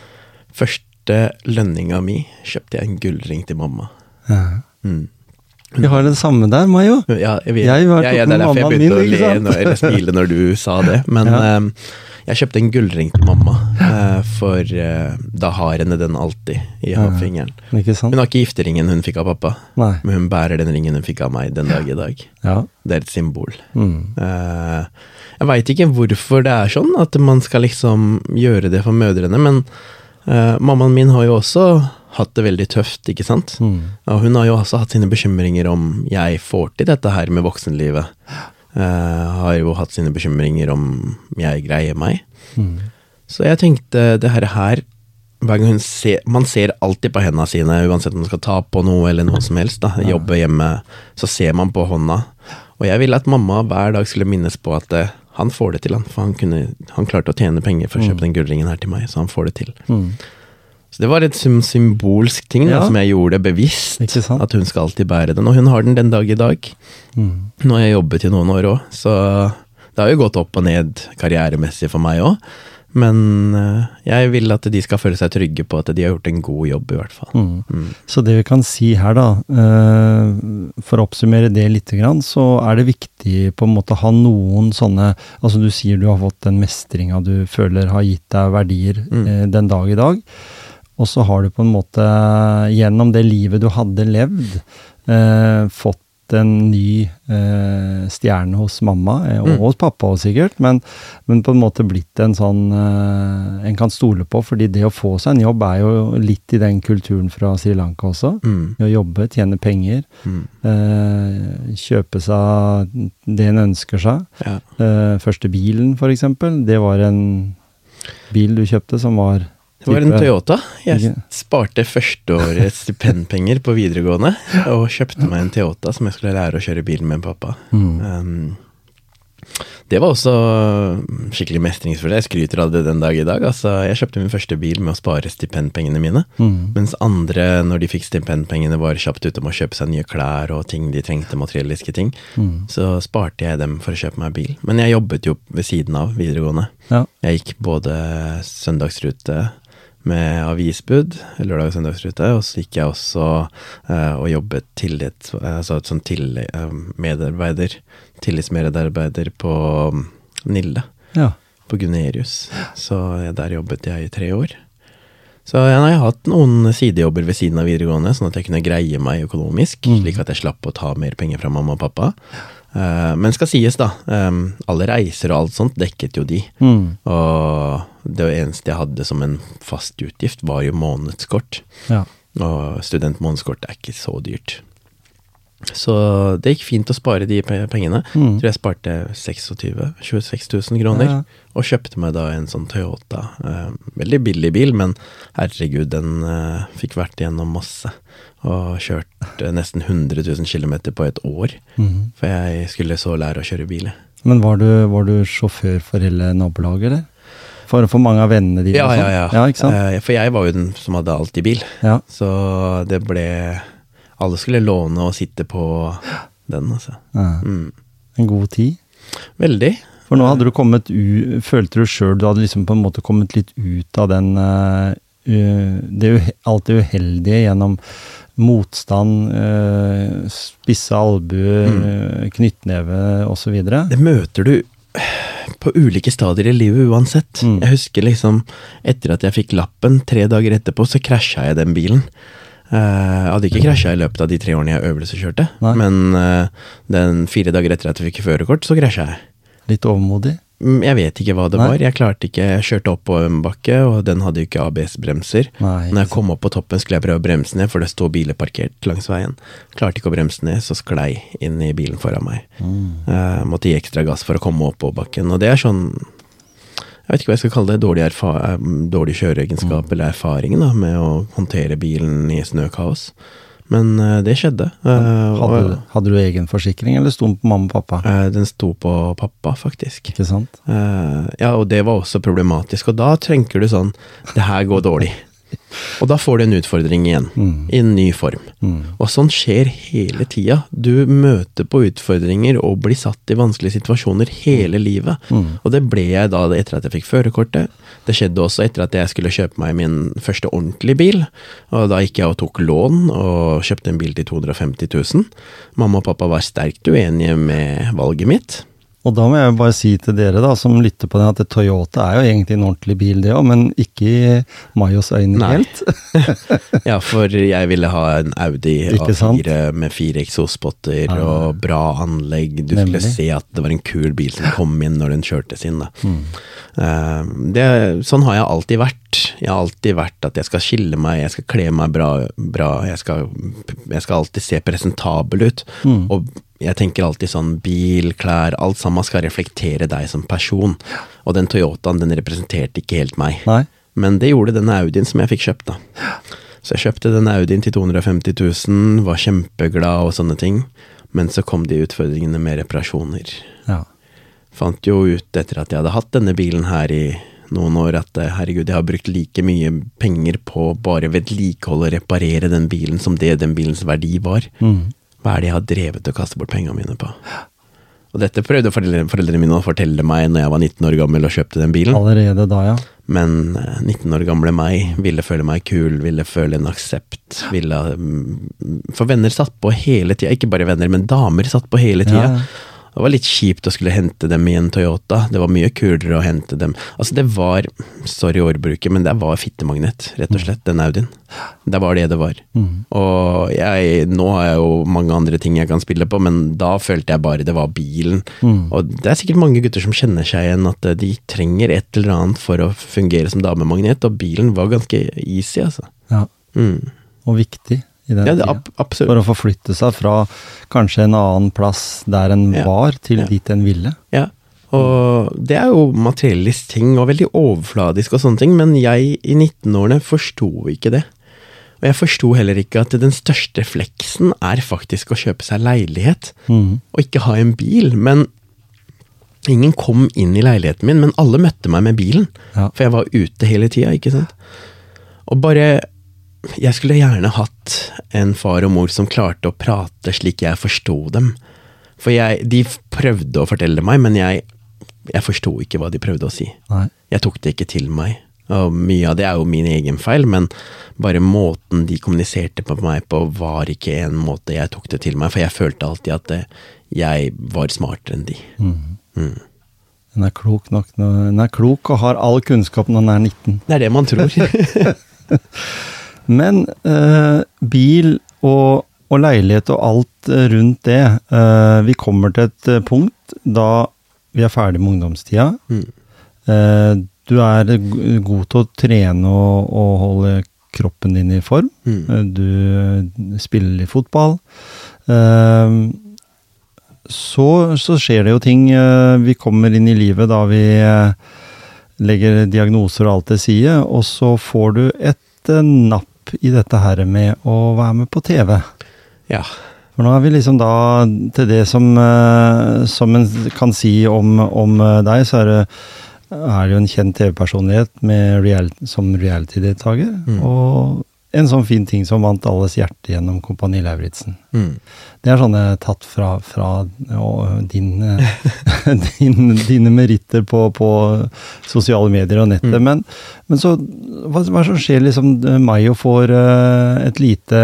første lønningen mi kjøpte jeg en gullring til mamma. Ja. Mm. Vi har det samme der, Mayo. Ja, jeg vet. Jeg var ja, ja, det er derfor jeg begynte min, å le når, eller smile når du sa det. Men ja. eh, jeg kjøpte en gullring til mamma, eh, for eh, da har henne den alltid i havfingeren. Ja, ikke sant? Hun har ikke gifteringen hun fikk av pappa, Nei. Men hun bærer den ringen hun fikk av meg den dag i dag. Ja. Det er et symbol. Mm. Eh, jeg vet ikke hvorfor det er sånn, at man skal liksom gjøre det for mødrene, men eh, mammaen min har jo også hatt det veldig tøft, ikke sant? Mm. Og hun har jo også hatt sine bekymringer om jeg får til dette her med voksenlivet. Uh, har jo hatt sine bekymringer om jeg greier meg. Mm. Så jeg tenkte det her, her hver gang hun ser, man ser alltid på hendene sine, uansett om man skal ta på noe eller noe som helst, da, jobbe hjemme, så ser man på hånda. Og jeg ville at mamma hver dag skulle minnes på at det, han får det til, han, for han, kunne, han klarte å tjene penger for å kjøpe mm. den gullringen her til meg, så han får det til. Mm. Så det var et symbolsk ting ja. da, som jeg gjorde bevisst, at hun skal alltid bære den, og hun har den den dag i dag. Mm. Nå har jeg jobbet i noen år også, så det har jo gått opp og ned karrieremessig for meg også, men jeg vil at de skal føle seg trygge på at de har gjort en god jobb i hvert fall. Mm. Mm. Så det vi kan si her da, for å oppsummere det litt grann, så er det viktig på en måte å ha noen sånne, altså du sier du har fått den mestringen du føler har gitt deg verdier mm. den dag i dag, og så har du på en måte, gjennom det livet du hadde levd, eh, fått en ny eh, stjerne hos mamma, og mm. hos pappa også sikkert, men, men på en måte blitt en sånn, eh, en kan stole på, fordi det å få seg en jobb er jo litt i den kulturen fra Sri Lanka også. Mm. Å jobbe, tjene penger, mm. eh, kjøpe seg det en ønsker seg. Ja. Eh, første bilen for eksempel, det var en bil du kjøpte som var det var en Toyota. Jeg sparte første året stipendpenger på videregående, og kjøpte meg en Toyota som jeg skulle lære å kjøre bilen med pappa. Mm. Um, det var også skikkelig mestringsfullt. Jeg skryter av det den dag i dag. Altså, jeg kjøpte min første bil med å spare stipendpengene mine, mm. mens andre, når de fikk stipendpengene, var kjapt ute med å kjøpe seg nye klær og ting de trengte, materialistiske ting. Mm. Så sparte jeg dem for å kjøpe meg bil. Men jeg jobbet jo ved siden av videregående. Ja. Jeg gikk både søndagsrute med avisbud, lørdag- og søndagsrute, og så gikk jeg også uh, og jobbet tillit, altså som til, uh, medarbeider, tillitsmedarbeider på um, Nille, ja. På Gunerius. Så ja, der jobbet jeg i tre år. Så ja, jeg har hatt noen sidejobber ved siden av videregående, sånn at jeg kunne greie meg økonomisk, mm. slik at jeg slapp å ta mer penger fra mamma og pappa. Uh, men skal sies da, um, alle reiser og alt sånt dekket jo de, mm. og det eneste jeg hadde som en fast utgift var jo månedskort, ja. Og studentmånedskort er ikke så dyrt. Så det gikk fint å spare de pengene. Mm. Så jeg sparte tjueseks tusen kroner, ja. Og kjøpte meg da en sånn Toyota. Uh, veldig billig bil, men herregud, den uh, fikk vært gjennom masse. Og kjørt uh, nesten hundre tusen kilometer på et år, mm. for jeg skulle så lære å kjøre bil. Men var du, var du sjåfør for hele nabolaget, eller? For, for mange av vennene dine? Ja, ja, ja. ja ikke sant? Uh, for jeg var jo den som hadde alltid bil. Ja. Så det ble... Alle skulle låne og sitte på den, altså. Ja. Mm. En god tid? Veldig. For nå hadde du kommet u... Følte du selv du hadde liksom på en måte kommet litt ut av den... Uh, det uh, alt det uheldige gjennom motstand, uh, spisse albuer, mm. knyttneve og så videre? Det møter du på ulike stadier i livet uansett. Mm. Jeg husker liksom, etter at jeg fikk lappen, tre dager etterpå, så krasjet jeg den bilen. Uh, jeg hadde ikke krasjet i løpet av de tre årene jeg øvelseskjørte, Nei. men uh, den fire dager etter at jeg fikk førerkort, så krasjet jeg. Litt overmodig? Jeg vet ikke hva det Nei. var. Jeg klarte ikke, jeg kjørte opp på en bakke, og den hadde jo ikke A B S-bremser. Nei, Når jeg kom opp på toppen, skulle jeg prøve å bremse ned, for det stod biler parkert langs veien. Klarte ikke å bremse ned, så sklei inn i bilen foran meg. Mm. Uh, måtte gi ekstra gass for å komme opp på bakken, og det er sånn... Jeg vet ikke hva jeg skal kalle det, dårlig, dårlig kjøreegenskap mm. eller erfaring da, med å håndtere bilen i snøkaos. Men uh, det skjedde. Uh, hadde, og, hadde du egen forsikring, eller sto den på mamma og pappa? Uh, den sto på pappa, faktisk. Ikke sant? Uh, ja, og det var også problematisk, og da tenker du sånn, det her går dårlig. Og da får du en utfordring igjen, mm. i en ny form. Mm. Og sånn skjer hele tida. Du møter på utfordringer og blir satt i vanskelige situasjoner hele livet. Mm. Og det ble jeg da etter at jeg fikk førerkortet. Det skjedde også etter at jeg skulle kjøpe meg min første ordentlige bil. Og da gikk jeg og tok lån og kjøpte en bil til to hundre og femti tusen. Mamma og pappa var sterkt uenige med valget mitt. Og da må jeg bare si til dere da, som lytter på den, at Toyota er jo egentlig en ordentlig bil det også, men ikke i Mayos øyne helt. Ja, for jeg ville ha en Audi A fire med fire exospotter ja. og bra anlegg. Du Nemlig. Skulle se at det var en kul bil som kom inn når den kjørtes inn da. Mm. Uh, det, sånn har jeg alltid vært. Jeg har alltid vært at jeg skal skille meg, jeg skal kle meg bra, bra jeg, skal, jeg skal alltid se presentabel ut, mm. og jeg tenker alltid sånn, bil, klær, alt sammen skal reflektere deg som person. Og den Toyotaen, den representerte ikke helt meg. Nei. Men det gjorde denne Audien som jeg fikk kjøpt da. Så jeg kjøpte denne Audien til to hundre og femti tusen, var kjempeglad og sånne ting. Men så kom de utfordringene med reparasjoner. Ja. fant jo ut etter at jeg hadde hatt denne bilen her i noen år, at herregud, jeg har brukt like mye penger på bare vedlikehold og reparere den bilen som det den bilens verdi var. Mm. Hva er det jeg har drevet og kastet bort pengene mine på? Og dette prøvde foreldre, foreldrene mine å fortelle meg når jeg var nitten år gammel og kjøpte den bilen. Allerede da, ja. Men nitten år gamle meg ville føle meg kul, ville føle en aksept, ville... For venner satt på hele tiden, ikke bare venner, men damer satt på hele tiden. Ja. Det var litt kjipt å skulle hente dem i en Toyota. Det var mye kulere å hente dem. Altså det var, sorry ordbruket, men det var fittemagnet, rett og slett, den Audien. Det var det det var. Mm. Og jeg, nå har jeg jo mange andre ting jeg kan spille på, men da følte jeg bare det var bilen. Mm. Og det er sikkert mange gutter som kjenner seg igjen at de trenger et eller annet for å fungere som damemagnet, og bilen var ganske easy, altså. Ja, mm. Og viktig. Ja, det, ab- absolutt. For å forflytte seg fra kanskje en annen plass der en ja. var, til ja. dit en ville. Ja, og det er jo materiellisk ting, og veldig overfladisk og sånne ting, men jeg i nitten-årene forstod ikke det. Og jeg forstod heller ikke at den største fleksen er faktisk å kjøpe seg leilighet, mm. og ikke ha en bil, men ingen kom inn i leiligheten min, men alle møtte meg med bilen, ja. for jeg var ute hele tiden, ikke sant? Og bare... Jeg skulle gjerne hatt en far og mor som klarte å prate slik jeg forstod dem. For jeg, de prøvde å fortelle meg, men jeg, jeg forstod ikke hva de prøvde å si. Nei. Jeg tok det ikke til meg. Og mye av det er jo min egen feil, men bare måten de kommuniserte på meg på var ikke en måte jeg tok det til meg, for jeg følte alltid at jeg var smartere enn de. Mm. Mm. Den er klok nok. Den er klok og har all kunnskap når den er nitten. Det er det man tror. Men eh, bil og, og leilighet og alt rundt det, eh, vi kommer til et punkt da vi er ferdig med ungdomstida. Mm. Eh, du er god til å trene og, og holde kroppen din i form. Mm. Du spiller litt fotball. Eh, så, så skjer det jo ting. Vi kommer inn i livet da vi legger diagnoser og alt til side, og så får du et napp i dette her med å være med på T V. Ja. For nå er vi liksom da til det som, som en kan si om, om deg, så er det, er det jo en kjent T V-personlighet med real, som reality-deltager, mm. og en sånn fin ting som vant alles hjerte gjennom Kompani Lauritzen. Mm. Det er sånne tatt fra, fra og din, din, dine meritter på, på sosiale medier og nettet. Mm. Men, men så, hva, hva som skjer liksom, Mayo får uh, et lite...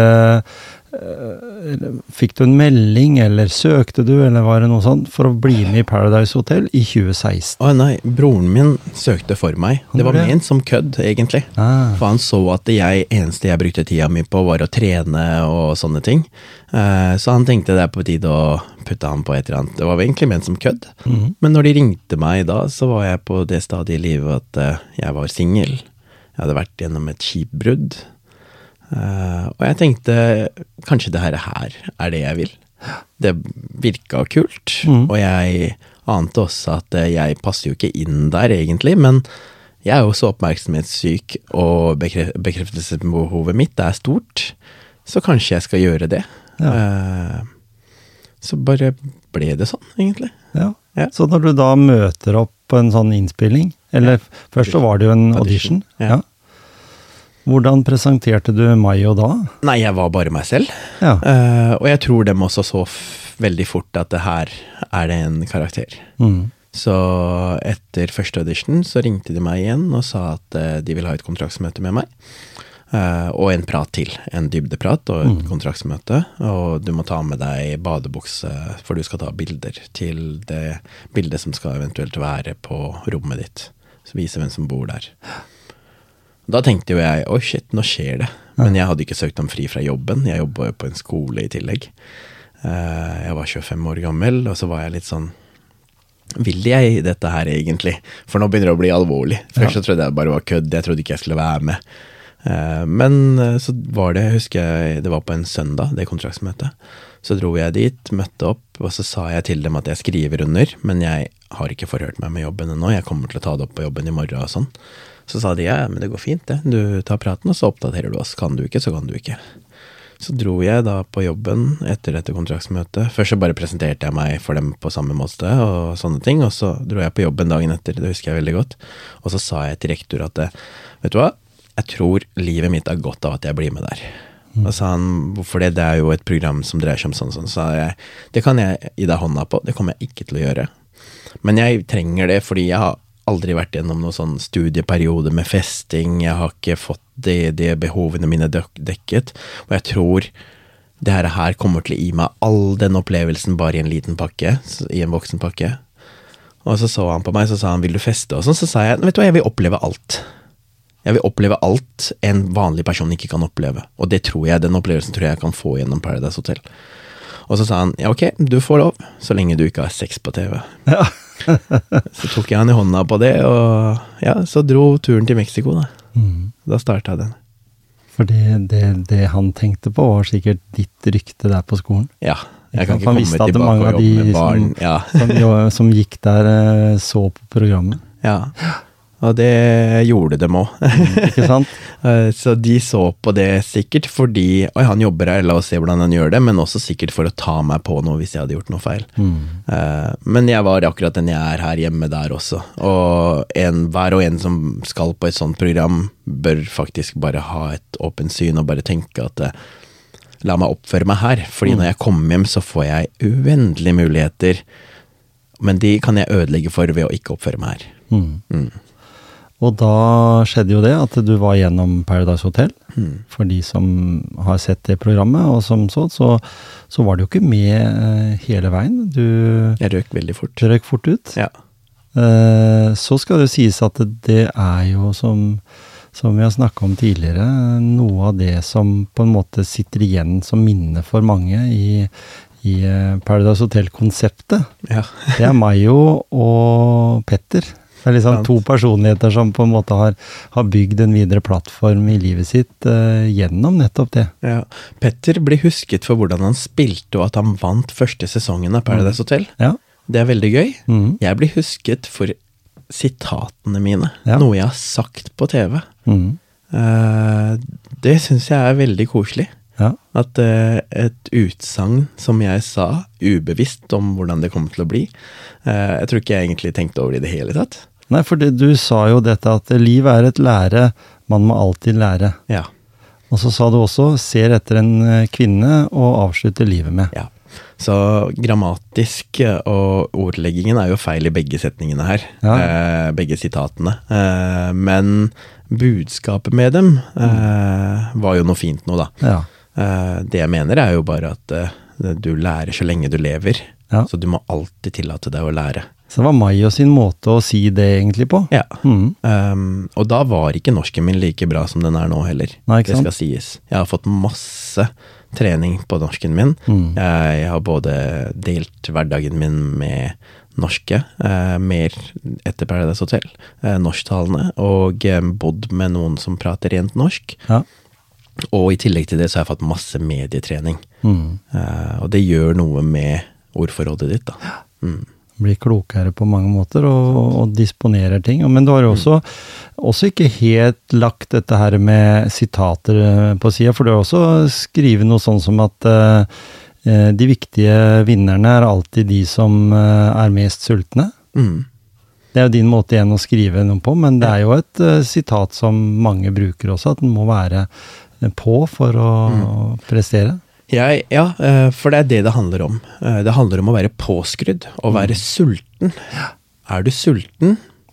Uh, fikk du en melding, eller søkte du, eller var det noe sånt, for å bli med i Paradise Hotel i tjue seksten? Å nei, broren min søkte for meg. Det var ment som kødd, egentlig. Ah. For han så at det jeg, eneste jeg brukte tida mi på var å trene og sånne ting. Uh, så han tenkte det er på tide å putte han på et eller annet. Det var egentlig ment som kødd. Mm. Men når de ringte meg da, så var jeg på det stadiet i livet at uh, jeg var singel. Jeg hadde vært gjennom et skipbrudd. Uh, og jeg tenkte, kanskje det her, her er det jeg vil. Det virket kult, mm. og jeg ante også at jeg passer jo ikke inn der egentlig, men jeg er jo så oppmerksomhetssyk, og bekref- bekreftelsesbehovet mitt er stort, så kanskje jeg skal gjøre det. Ja. Uh, så bare ble det sånn, egentlig. Ja. Ja. Så når du da møter opp på en sånn innspilling, eller ja. først så var det jo en audition, audition. Ja. Ja. Hvordan presenterte du Mayo da? Nei, jeg var bare meg selv. Ja. Uh, og jeg tror dem også så f- veldig fort at det her er det en karakter. Mm. Så etter første audition så ringte de meg igjen og sa at uh, de ville ha et kontraktsmøte med meg. Uh, og en prat til. En dybdeprat og et mm. kontraktsmøte. Og du må ta med deg badebukse, for du skal ta bilder til det bildet som skal eventuelt være på rommet ditt. Så vise hvem som bor der. Da tenkte jo jeg, oi shit, nå skjer det. Men jeg hadde ikke søkt om fri fra jobben. Jeg jobbet jo på en skole i tillegg. Jeg var tjuefem år gammel, og så var jeg litt sånn, vil jeg dette her egentlig? For nå begynner det å bli alvorlig. Først så trodde jeg bare var kødd, jeg trodde ikke jeg skulle være med. Men så var det, husker jeg, det var på en søndag, det kontraktsmøtet. Så dro jeg dit, møtte opp, og så sa jeg til dem at jeg skriver under, men jeg har ikke forhørt meg med jobben ennå, jeg kommer til å ta det opp på jobben i morgen og sånn. Så sa de, ja, men det går fint det, du tar praten og så oppdaterer du oss, kan du ikke, så kan du ikke. Så dro jeg da på jobben etter dette kontraktsmøtet. Først så bare presenterte jeg meg for dem på samme måte og sånne ting, og så dro jeg på jobben dagen etter, det husker jeg veldig godt. Og så sa jeg til rektor at, vet du hva, jeg tror livet mitt er godt av at jeg blir med der. Mm. Og sa han, hvorfor det? Det er jo et program som dreier seg om sånn, sånn. Så sa jeg, det kan jeg gi deg hånda på, det kommer jeg ikke til å gjøre. Men jeg trenger det fordi jeg har aldri vært gjennom noen sånn studieperiode med festing, jeg har ikke fått de, de behovene mine dek- dekket, og jeg tror det her, her kommer til å gi meg all den opplevelsen bare i en liten pakke, i en voksen pakke. Og så så han på meg, så sa han, vil du feste? Og sånn, så sa jeg, vet du hva, jeg vil oppleve alt. Jeg vil oppleve alt en vanlig person ikke kan oppleve, og det tror jeg, den opplevelsen tror jeg jeg kan få gjennom Paradise Hotel. Og så sa han, ja ok, du får lov, så lenge du ikke har sex på T V. Ja. Så tok jeg han i hånda på det, og ja, så dro turen til Mexico da. Mm. Da startet den. For det, det, det han tenkte på var sikkert ditt rykte der på skolen. Ja, jeg kan ikke komme tilbake og jobbe med barn. Som, ja. som, som gikk der, så på programmet. Ja, og det gjorde dem også. Ikke sant? Så de så på det sikkert fordi, oi, han jobber her, la oss se hvordan han gjør det, men også sikkert for å ta meg på noe hvis jeg hadde gjort noe feil. Mm. Men jeg var akkurat den jeg er her hjemme der også, og en, hver og en som skal på et sånt program bør faktisk bare ha et åpent syn og bare tenke at la meg oppføre meg her, fordi mm. når jeg kommer hjem så får jeg uendelige muligheter, men de kan jeg ødelegge for ved å ikke oppføre meg her. Mm. Mm. Og da skjedde jo det at du var gjennom Paradise Hotel, mm. for de som har sett det programmet, og som så, så, så var du jo ikke med hele veien. Du, jeg røk veldig fort. Du røk fort ut. Ja. Eh, så skal det sies at det er jo som, som vi har snakket om tidligere, noe av det som på en måte sitter igjen som minne for mange i, i Paradise Hotel-konseptet. Ja. Det er Mayo og Petter. Det er liksom to personligheter som på en måte har, har bygd en videre plattform i livet sitt uh, gjennom nettopp det. Ja, Petter blir husket for hvordan han spilte og at han vant første sesongen av Paradise Hotel. Ja. Det er veldig gøy. Mm. Jeg blir husket for sitatene mine, ja. Noe jeg har sagt på T V. Mm. Uh, det synes jeg er veldig koselig. Ja. At uh, et utsagn som jeg sa, ubevisst om hvordan det kommer til å bli, uh, jeg tror ikke jeg egentlig tenkte over det i det hele tatt. Nei, for det, du sa jo dette at livet er et lære, man må alltid lære. Ja. Og så sa du også, ser etter en kvinne og avslutter livet med. Ja, så grammatisk og ordleggingen er jo feil i begge setningene her, ja. uh, begge sitatene, uh, men budskapet med dem uh, var jo noe fint nå da. Ja. Uh, det jeg mener er jo bare at uh, du lærer så lenge du lever, ja. Så du må alltid tillate deg å lære. Så det var Mayo sin måte å si det egentlig på? Ja, mm. um, og da var ikke norsken min like bra som den er nå heller. Nei, det skal sies. Jeg har fått masse trening på norsken min. Mm. Jeg har både delt hverdagen min med norske, uh, mer etter Paradise Hotel, uh, norsktalende, og um, bodd med noen som prater rent norsk. Ja. Og i tillegg til det så har jeg fått masse medietrening. Mm. Uh, og det gjør noe med ordforrådet ditt da. Mm. Blir klokere på mange måter og, og disponerer ting. Men du har jo også, mm. også ikke helt lagt dette her med sitater på siden, for du har også skrivet noe sånn som at uh, de viktige vinnerne er alltid de som uh, er mest sultne. Mm. Det er jo din måte igjen å skrive noe på, men det er jo et uh, sitat som mange bruker også, at den må være på for å mm. prestere. Jeg, ja, for det er det det handler om. Det handler om å være påskrudd, å være mm. sulten. Er du sulten,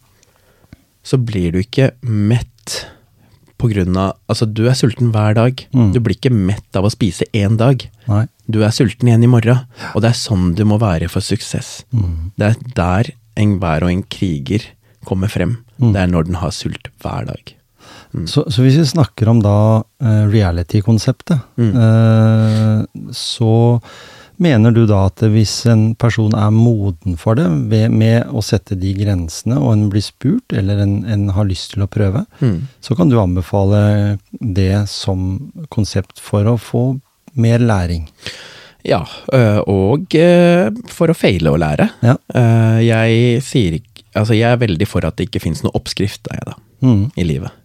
så blir du ikke mett på grunn av, altså du er sulten hver dag. Mm. Du blir ikke mett av å spise en dag. Nei. Du er sulten igjen i morgen, og det er sånn du må være for suksess. Mm. Det er der en hver og en kriger kommer frem. Mm. Det er når den har sult hver dag. Mm. Så, så hvis vi snakker om da uh, reality-konseptet, mm. uh, så mener du da at hvis en person er moden for det, ved, med å sette de grensene, og en blir spurt, eller en, en har lyst til å prøve, mm. så kan du anbefale det som konsept for å få mer læring? Ja, og for å feile og lære. Ja. Jeg sier ikke, altså jeg er veldig for at det ikke finnes noe oppskrift der, da, mm. i livet.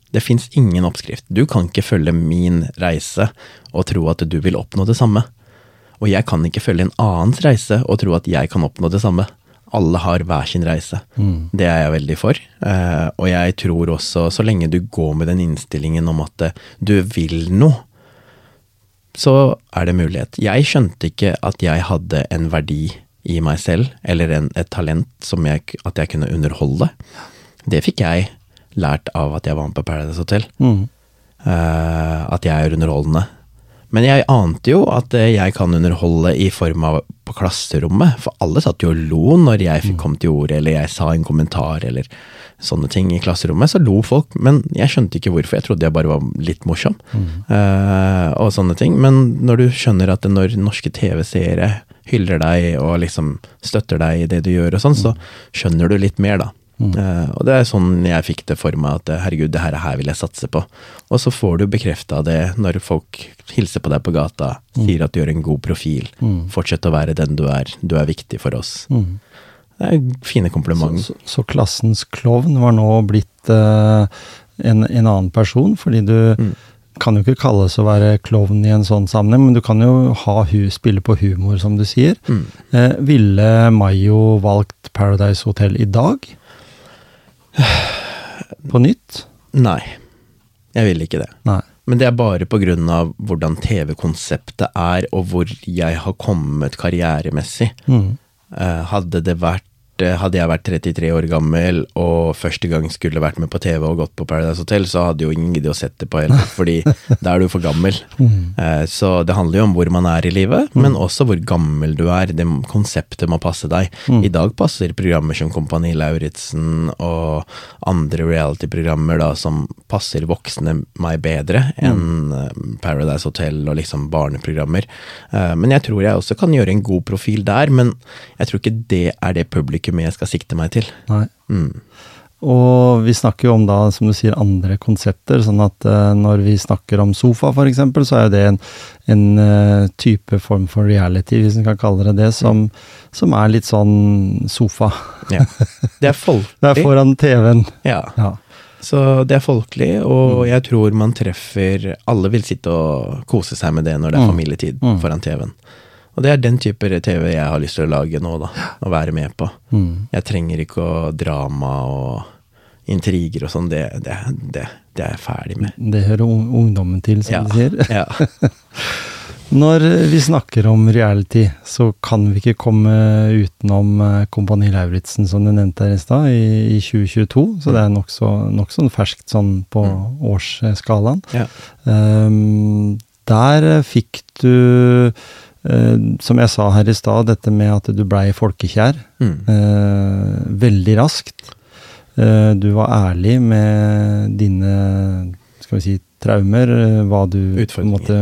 Det finnes ingen oppskrift. Du kan ikke følge min reise og tro at du vil oppnå det samme. Og jeg kan ikke følge en annens reise og tro at jeg kan oppnå det samme. Alle har hver sin reise. Mm. Det er jeg veldig for. Eh, og jeg tror også, så lenge du går med den innstillingen om at du vil noe, så er det mulighet. Jeg skjønte ikke at jeg hadde en verdi i meg selv, eller en, et talent som jeg, at jeg kunne underholde. Det fikk jeg lært av at jeg var med på Paradise Hotel. Mm. Eh, at jeg er underholdende. Men jeg ante jo at jeg kan underholde i form av på klasserommet, for alle satt jo og lo når jeg fikk komme til ordet, eller jeg sa en kommentar, eller sånne ting i klasserommet, så lo folk, men jeg skjønte ikke hvorfor, jeg trodde jeg bare var litt morsom, mm. uh, og sånne ting. Men når du skjønner at når norske tv-seere hyller deg, og liksom støtter deg i det du gjør og sånn, så skjønner du litt mer da. Mm. Uh, og det er sånn jeg fikk det for meg, at herregud, det her, her vil jeg satse på. Og så får du bekreftet det når folk hilser på deg på gata, mm. sier at du gjør en god profil, mm. fortsett å være den du er, du er viktig for oss. Mm. Det er fine komplimenter. Så, så, så klassens klovn var nå blitt uh, en, en annen person, fordi du mm. kan jo ikke kalles å være klovn i en sånn sammenheng, men du kan jo ha hu, spille på humor, som du sier. Mm. Uh, ville Mayo valgt Paradise Hotel i dag? På nytt? Nei, jeg vil ikke det. Nei. Men det er bare på grunn av hvordan T V-konseptet er, og hvor jeg har kommet karrieremessig. Mm. Hadde det vært hadde jeg vært trettitre år gammel, og første gang skulle vært med på T V og gått på Paradise Hotel, så hadde jo ingen giddet å sette det på heller, fordi da er du for gammel. Mm. Så det handler jo om hvor man er i livet, mm. men også hvor gammel du er. Det konseptet må passe deg. Mm. I dag passer programmer som Kompani Lauritzen og andre reality-programmer da, som passer voksne meg bedre enn mm. Paradise Hotel og liksom barneprogrammer. Men jeg tror jeg også kan gjøre en god profil der, men jeg tror ikke det er det publikum jeg skal sikte meg til. Nei. Mm. Og vi snakker jo om da, som du sier, andre konsepter, sånn at uh, når vi snakker om sofa for eksempel, så er det en, en uh, type form for reality, hvis vi kan kalle det det, som, mm. som er litt sånn sofa. Ja. Det er folkelig. Det er foran T V-en. Ja. Ja. Så det er folkelig, og jeg tror man treffer, alle vil sitte og kose seg med det når det er familietid mm. foran T V-en. Og det er den type T V jeg har lyst til å lage nå da, å være med på. Mm. Jeg trenger ikke å drama og intriger og sånn, det, det, det, det er jeg ferdig med. Det hører ungdommen til, som ja. du sier. Ja. Når vi snakker om reality, så kan vi ikke komme utenom Kompani Lauritzen, som du nevnte her i sted, i, i tjue tjueto, så det er nok så, nok sånn ferskt sånn på mm. årsskalaen. Ja. Um, der fikk du Uh, som jeg sa her i stad, dette med at du blei folkekjær mm. uh, veldig raskt. Uh, du var ærlig med dine, skal vi si, traumer, uh, hva du måtte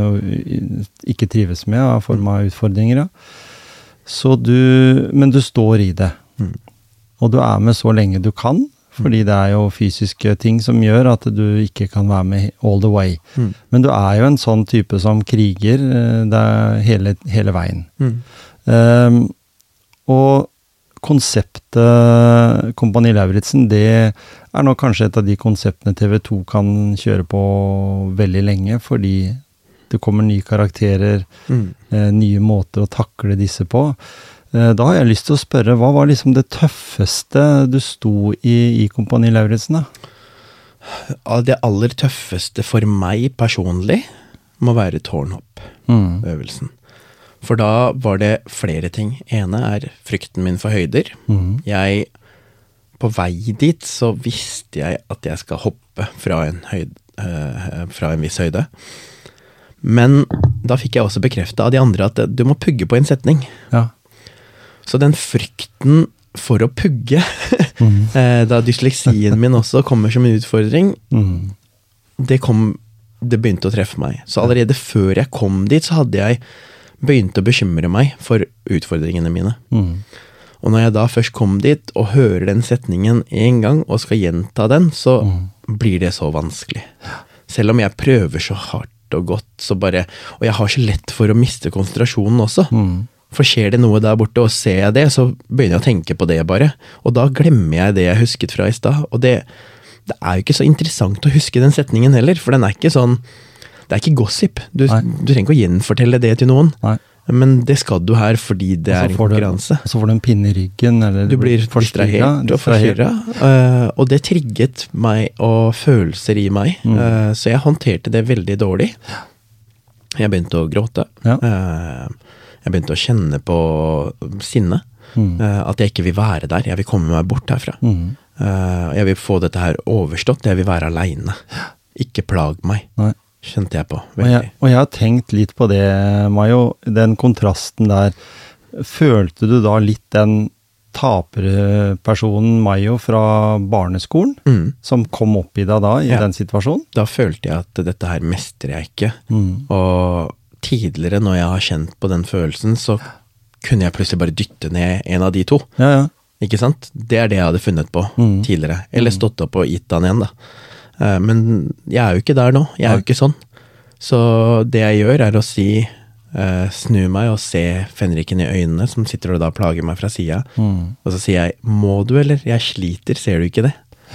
ikke trives med av form av utfordringer. Ja. Så du, men du står i det. Mm. Og du er med så lenge du kan, fordi det er jo fysiske ting som gjør at du ikke kan være med all the way. Mm. Men du er jo en sånn type som kriger uh, hele, hele veien. Mm. Um, og konseptet Kompani Lauritzen, det er nok kanskje et av de konseptene T V to kan kjøre på veldig lenge, fordi det kommer nye karakterer, mm. uh, nye måter å takle disse på. Da har jeg lyst til å spørre, hva var liksom det tøffeste du sto i i Kompani Lauritzen da? Det aller tøffeste for meg personlig må være tårnhopp-øvelsen. Mm. For da var det flere ting. Ene er frykten min for høyder. Mm. Jeg, på vei dit så visste jeg at jeg skal hoppe fra en, høyd, øh, fra en viss høyde. Men da fikk jeg også bekreftet av de andre at du må pugge på en setning. Ja. Så den frykten for å pugge, mm. da dysleksien min også kommer som en utfordring, mm. det, kom, det begynte å treffe meg. Så allerede før jeg kom dit, så hadde jeg begynt å bekymre meg for utfordringene mine. Mm. Og når jeg da først kom dit, og hører den setningen en gang, og skal gjenta den, så mm. blir det så vanskelig. Selv om jeg prøver så hardt og godt, så bare, og jeg har så lett for å miste konsentrasjonen også. Mm. For skjer det noe der borte, og ser jeg det, så begynner jeg å tenke på det bare. Og da glemmer jeg det jeg husket fra i sted. Og det, det er jo ikke så interessant å huske den setningen heller, for den er ikke sånn, det er ikke gossip. Du, du trenger ikke å gjenfortelle det til noen. Nei. Men det skal du her fordi det er en konkurranse. Og så får du en pinne i ryggen, eller du blir distrahert og forstyrret. Uh, og det trigget meg og følelser i meg, mm. uh, så jeg håndterte det veldig dårlig. Jeg begynte å gråte. Ja. Uh, jeg begynte å kjenne på sinne. Mm. Uh, at jeg ikke vil være der. Jeg vil komme meg bort herfra. Mm. Uh, jeg vil få dette her overstått. Jeg vil være alene. Ikke plag meg. Nei. Kjente jeg på. Og jeg, og jeg har tenkt litt på det, Mayo, den kontrasten der. Følte du da litt den taperpersonen Mayo fra barneskolen, mm. som kom opp i deg da, i ja. den situasjonen? Da følte jeg at dette her mestrer jeg ikke. Mm. Og tidligere når jeg har kjent på den følelsen, så kunne jeg plutselig bare dytte ned en av de to. Ja, ja. Ikke sant? Det er det jeg hadde funnet på mm. tidligere. Eller stått opp og gitt han igjen da. Men jeg er jo ikke der nå, jeg er jo ikke sånn. Så det jeg gjør er å si, uh, snu meg og se Fenriken i øynene, som sitter og da plager meg fra siden. Mm. Og så sier jeg, må du eller? Jeg sliter, ser du ikke det?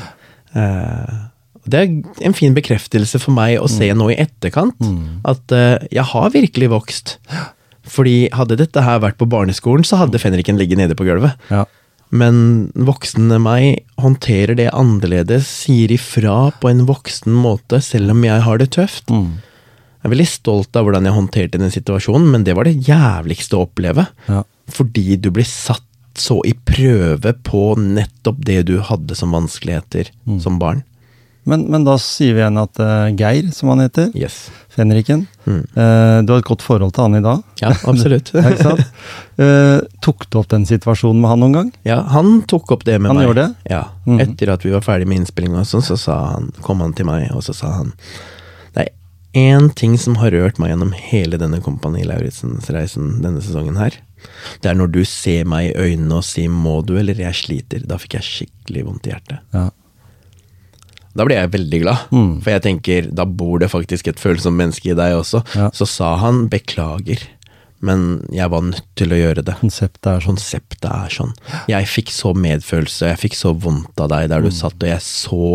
Uh, det er en fin bekreftelse for meg å se nå i etterkant, mm. at uh, jeg har virkelig vokst. Fordi hadde dette her vært på barneskolen, så hadde Fenriken ligget nede på gulvet. Ja. Men voksne meg håndterer det annerledes, sier ifra på en voksen måte, selv om jeg har det tøft. Mm. Jeg er veldig stolt av hvordan jeg håndterte den situasjonen, men det var det jævligste å oppleve. Ja. Fordi du blir satt så i prøve på nettopp det du hadde som vanskeligheter mm. som barn. Men, men da sier vi igjen at uh, Geir, som han heter, yes. Fenriken, mm. uh, du har et godt forhold til han i dag. Ja, absolutt. ja, ikke sant? Uh, tok du opp den situasjonen med han noen gang? Ja, han tok opp det med han meg. Han gjorde det? Ja, mm. etter at vi var ferdig med innspilling og sånn, så sa han, kom han til meg, og så sa han, det er en ting som har rørt meg gjennom hele denne Kompani Lauritzens reisen denne sesongen her. Det er når du ser meg i øynene og sier, må du, eller jeg sliter. Da fikk jeg skikkelig vondt i hjertet. Ja. Da ble jeg veldig glad, mm. for jeg tenker, da bor det faktisk et følsomt menneske i deg også. Ja. Så sa han, beklager, men jeg var nødt til å gjøre det. Konseptet er sånn. Konseptet er sånn. Jeg fikk så medfølelse, jeg fikk så vondt av deg der du mm. satt, og jeg så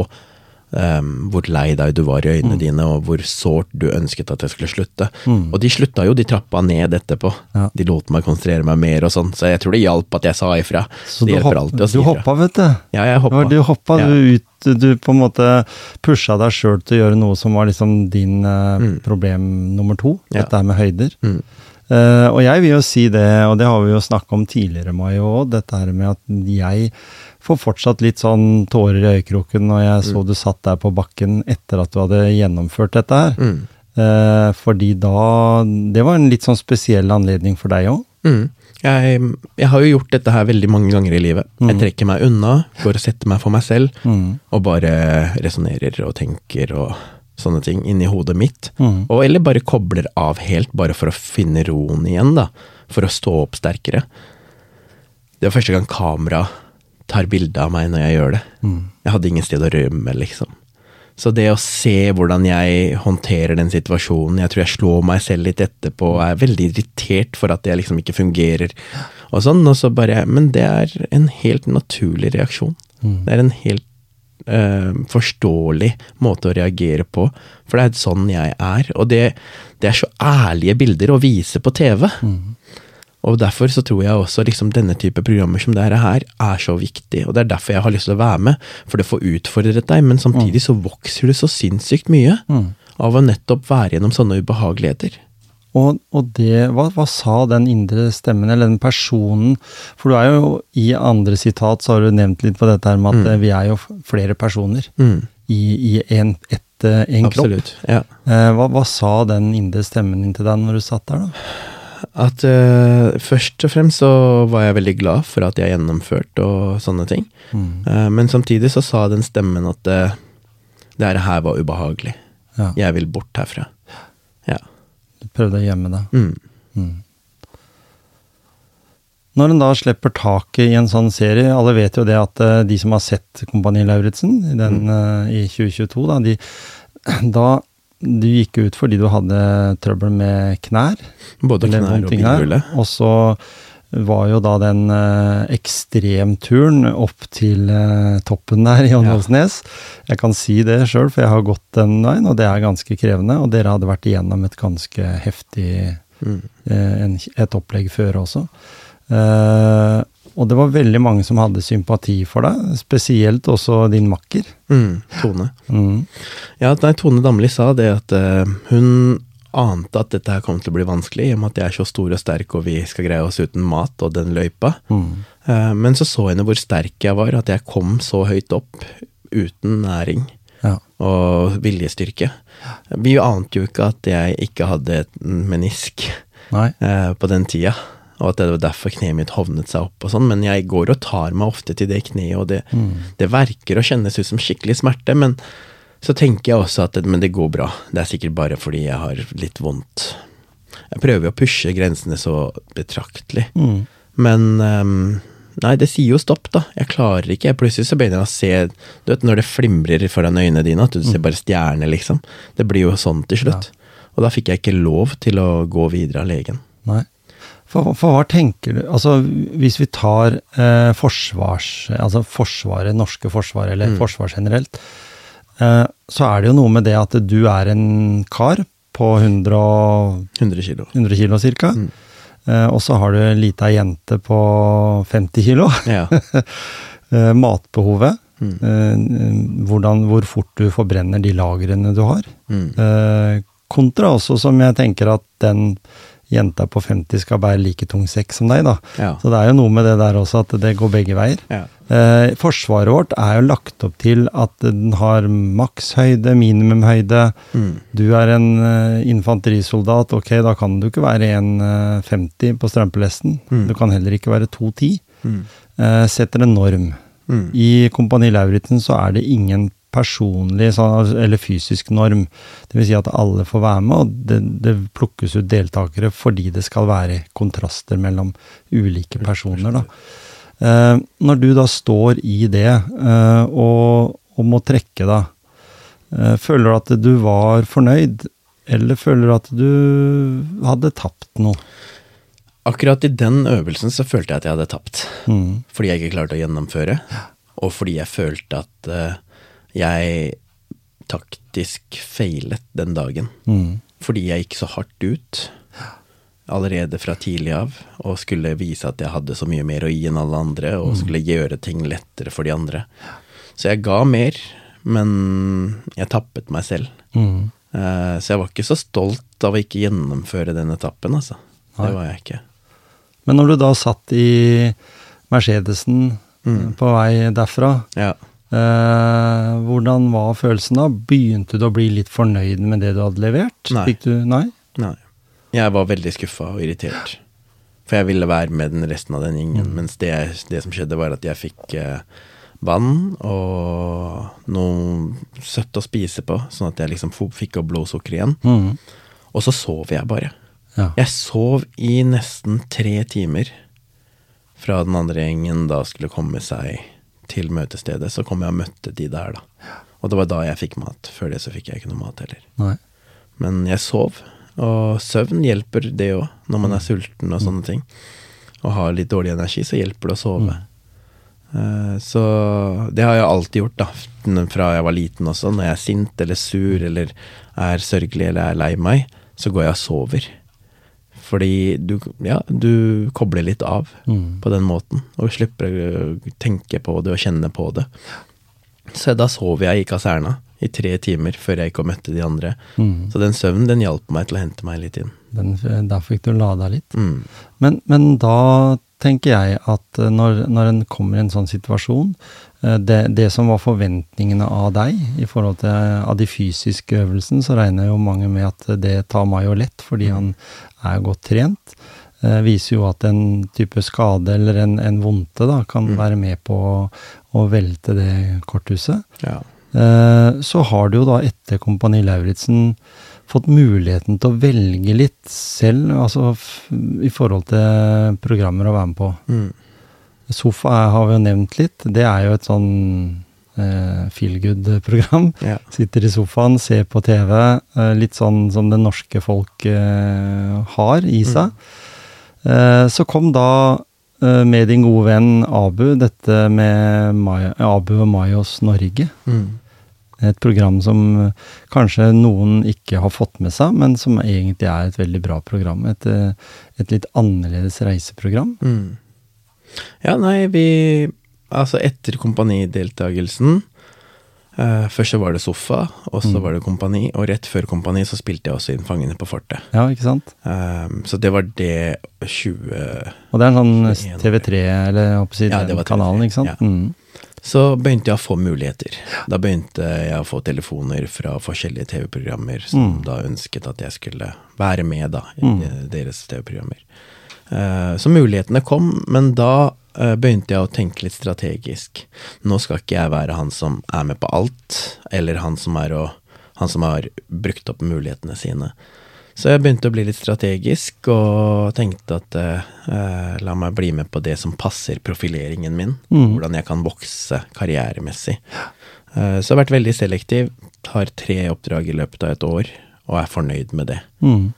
um, hvor lei deg du var i øynene mm. dine, og hvor sårt du ønsket at jeg skulle slutte. Mm. Og de slutta jo, de trappa ned etterpå. Ja. De lot meg konsentrere meg mer og sånn, så jeg tror det hjalp at jeg sa ifra. Så det du, hopp, du si hoppa, vet du? Ja, jeg hoppa. Du hoppa ja. du ut, du på en måte pusha deg selv til å gjøre noe som var liksom din uh, mm. problem nummer to, ja. dette her med høyder. Mm. Uh, og jeg vil jo si det, og det har vi jo snakket om tidligere, Mayo, dette her med at jeg får fortsatt litt sånn tårer i øyekroken når jeg så mm. du satt der på bakken etter at du hadde gjennomført dette her. Mm. Uh, fordi da, det var en litt sånn spesiell anledning for deg også. Mm. Jeg, jeg har jo gjort dette her veldig mange ganger i livet. Mm. Jeg trekker meg unna, går og setter meg for meg selv, mm. og bare resonerer og tenker og sånne ting inn i hodet mitt. Mm. Og eller bare kobler av helt, bare for å finne roen igjen da, for å stå opp sterkere. Det var første gang kamera tar bilde av meg når jeg gjør det. Mm. Jeg hadde ingen sted å rømme, liksom. Så det å se hvordan jeg håndterer den situasjonen, jeg tror jeg slår meg selv litt etterpå, og er veldig irritert for at jeg liksom ikke fungerer, og sånn, og så bare, men det er en helt naturlig reaksjon. Mm. Det er en helt uh, forståelig måte å reagere på, for det er sånn jeg er, og det, det er så ærlige bilder å vise på T V. Mm. Og derfor så tror jeg også liksom denne type programmer som det her er så viktig, og det er derfor jeg har lyst til å være med, for det får utfordret deg, men samtidig så vokser du så sinnssykt mye mm. av å nettopp være gjennom sånne ubehageligheter. Og, og det, hva, hva sa den indre stemmen, eller den personen, for du er jo i andre sitat, så har du nevnt litt på dette her med at mm. vi er jo flere personer mm. i, i en, et, en kropp. Absolutt, ja. Hva, hva sa den indre stemmen inn til deg når du satt der da? At uh, først og fremst så var jeg veldig glad for at jeg gjennomførte og sånne ting. Mm. Uh, men samtidig så sa den stemmen at uh, det her var ubehagelig. Ja. Jeg vil bort herfra. Ja. Du prøvde å gjemme deg. Mm. Mm. Når en da slipper taket i en sånn serie, alle vet jo det at uh, de som har sett Kompani Lauritzen i, den, mm. uh, i tjue tjueto, da, de, da du gikk ut fordi du hadde trøbbel med knær. Både knær og bilhule. Og så var jo da den eh, ekstremturen opp til eh, toppen der i Åndalsnes. Ja. Jeg kan si det selv, for jeg har gått den veien, og det er ganske krevende, og dere hadde vært igjennom et ganske heftig mm. eh, en, et opplegg før også. Eh, og det var veldig mange som hadde sympati for deg, spesielt også din makker. Mm, Tone. Mm. Ja, nei, Tone Damli sa det at uh, hun ante at dette her kom til å bli vanskelig, i og med at jeg er så stor og sterk, og vi skal greie oss uten mat og den løypa. Mm. Uh, men så så henne hvor sterk jeg var, at jeg kom så høyt opp, uten næring ja. og viljestyrke. Vi ante jo ikke at jeg ikke hadde et menisk uh, på den tida, og at det var derfor kneet mitt hovnet seg opp og sånn, men jeg går og tar meg ofte til det kneet, og det, mm. det verker og kjennes ut som skikkelig smerte, men så tenker jeg også at det, men det går bra. Det er sikkert bare fordi jeg har litt vondt. Jeg prøver å pushe grensene så betraktelig. Mm. Men um, nei, det sier jo stopp da. Jeg klarer ikke. Jeg plutselig så begynner jeg å se, du vet, når det flimrer foran øynene dine, at du mm. ser bare stjerner liksom. Det blir jo sånn til slutt. Ja. Og da fikk jeg ikke lov til å gå videre av legen. Nei. For, for hva tenker du, altså hvis vi tar eh, forsvars, altså forsvaret, norske forsvar, eller mm. forsvar generelt, så er det jo noe med det at du er en kar på hundre, hundre kilo, hundre kilo cirka, mm. og så har du en liten jente på femti kilo. Ja. Matbehovet, mm. hvordan, hvor fort du forbrenner de lagrene du har. Mm. Kontra også som jeg tenker at den jenta på femti skal bære like tung sekk som deg da. Ja. Så det er jo noe med det der også, at det går begge veier. Ja. Eh, forsvaret vårt er jo lagt opp til at den har makshøyde, minimumhøyde. Mm. Du er en uh, infanterisoldat, ok, da kan du ikke være en femti på strømpelesten. Mm. Du kan heller ikke være to ti. Mm. Eh, setter en norm. Mm. I Kompani Lauritzen så er det ingen personlig eller fysisk norm. Det vil si at alle får være med, og det, det plukkes ut deltakere fordi det skal være kontraster mellom ulike personer da. Uh, når du da står i det uh, og, og må trekke da, uh, føler du at du var fornøyd, eller føler du at du hadde tapt noe? Akkurat i den øvelsen så følte jeg at jeg hadde tapt, mm. fordi jeg ikke klarte å gjennomføre, og fordi jeg følte at uh, jeg taktisk feilet den dagen, mm. fordi jeg gikk så hardt ut, allerede fra tidlig av, og skulle vise at jeg hadde så mye mer å gi enn alle andre, og skulle gjøre ting lettere for de andre. Så jeg ga mer, men jeg tappet meg selv. Mm. Uh, så jeg var ikke så stolt av å ikke gjennomføre den etappen, altså. Det var jeg ikke. Men når du da satt i Mercedesen mm. på vei derfra, ja. uh, hvordan var følelsen da? Begynte du å bli litt fornøyd med det du hadde levert? Nei. Fikk du, nei? Nei. Jeg var veldig skuffet og irritert, for jeg ville være med den resten av den gjengen, mm. mens det, det som skjedde var at jeg fikk eh, vann og noe søtt å spise på, sånn at jeg liksom fikk opp blodsukker igjen. Mm. Og så sov jeg bare. Ja. Jeg sov i nesten tre timer fra den andre gjengen da skulle komme seg til møtestedet, så kom jeg og møtte de der da. Og det var da jeg fikk mat. Før det så fikk jeg ikke noe mat heller. Nei. Men jeg sov. Og søvn hjelper det også, når man er sulten og sånne ting. Og har litt dårlig energi, så hjelper det å sove. Mm. Uh, så det har jeg alltid gjort da, fra jeg var liten også. Når jeg er sint eller sur, eller er sørgelig, eller er lei meg, så går jeg og sover. Fordi du, ja, du kobler litt av mm. på den måten, og slipper å tenke på det og kjenne på det. Så da sover jeg i kaserna i tre timer før jeg gikk og møtte de andre. Mm. Så den søvnen, den hjalp meg til å hente meg litt inn. Den, da fikk du lada litt. Mm. Men, men da tenker jeg at når, når en kommer i en sånn situasjon, det, det som var forventningene av deg, i forhold til av de fysiske øvelsen, så regner jo mange med at det tar meg jo lett, fordi han er godt trent. Eh, viser jo at en type skade eller en, en vondte da, kan mm. være med på å, å velte det korthuset. Ja. Eh, så har du jo da etter Kompani Lauritzen fått muligheten til å velge litt selv, altså f- i forhold til programmer å være med på. Mm. Sofa er, har vi jo nevnt litt. Det er jo et sånn eh, feel-good-program. Ja. Sitter i sofaen, ser på T V, eh, litt sånn som det norske folk eh, har i seg. Mm. Eh, så kom da eh, med din gode venn Abu, dette med Maja, Abu og Mayos Norge. Mm. Et program som kanskje noen ikke har fått med seg, men som egentlig er et veldig bra program. Et, et litt annerledes reiseprogram. Mm. Ja, nei, vi Altså, etter kompanideltagelsen uh, først så var det sofa, og så mm. var det kompani, og rett før kompani så spilte jeg også inn Fangene på fortet. Ja, ikke sant? Um, så det var det tjue... Og det er en sånn T V tre, eller jeg håper å si, ja, det var kanalen, ikke sant? Ja. Mm. Så begynte jeg å få muligheter. Da begynte jeg å få telefoner fra forskjellige T V-programmer som mm. da ønsket at jeg skulle være med da, i mm. deres T V-programmer. Uh, så mulighetene kom, men da uh, begynte jeg å tenke litt strategisk. Nå skal ikke jeg være han som er med på alt, eller han som, er å, han som har brukt opp mulighetene sine. Så jeg begynte å bli litt strategisk, og tenkte at uh, la meg bli med på det som passer profileringen min, mm. hvordan jeg kan vokse karrieremessig. Uh, så jeg har vært veldig selektiv, har tre oppdrag i løpet av et år, og er fornøyd med det. Mm.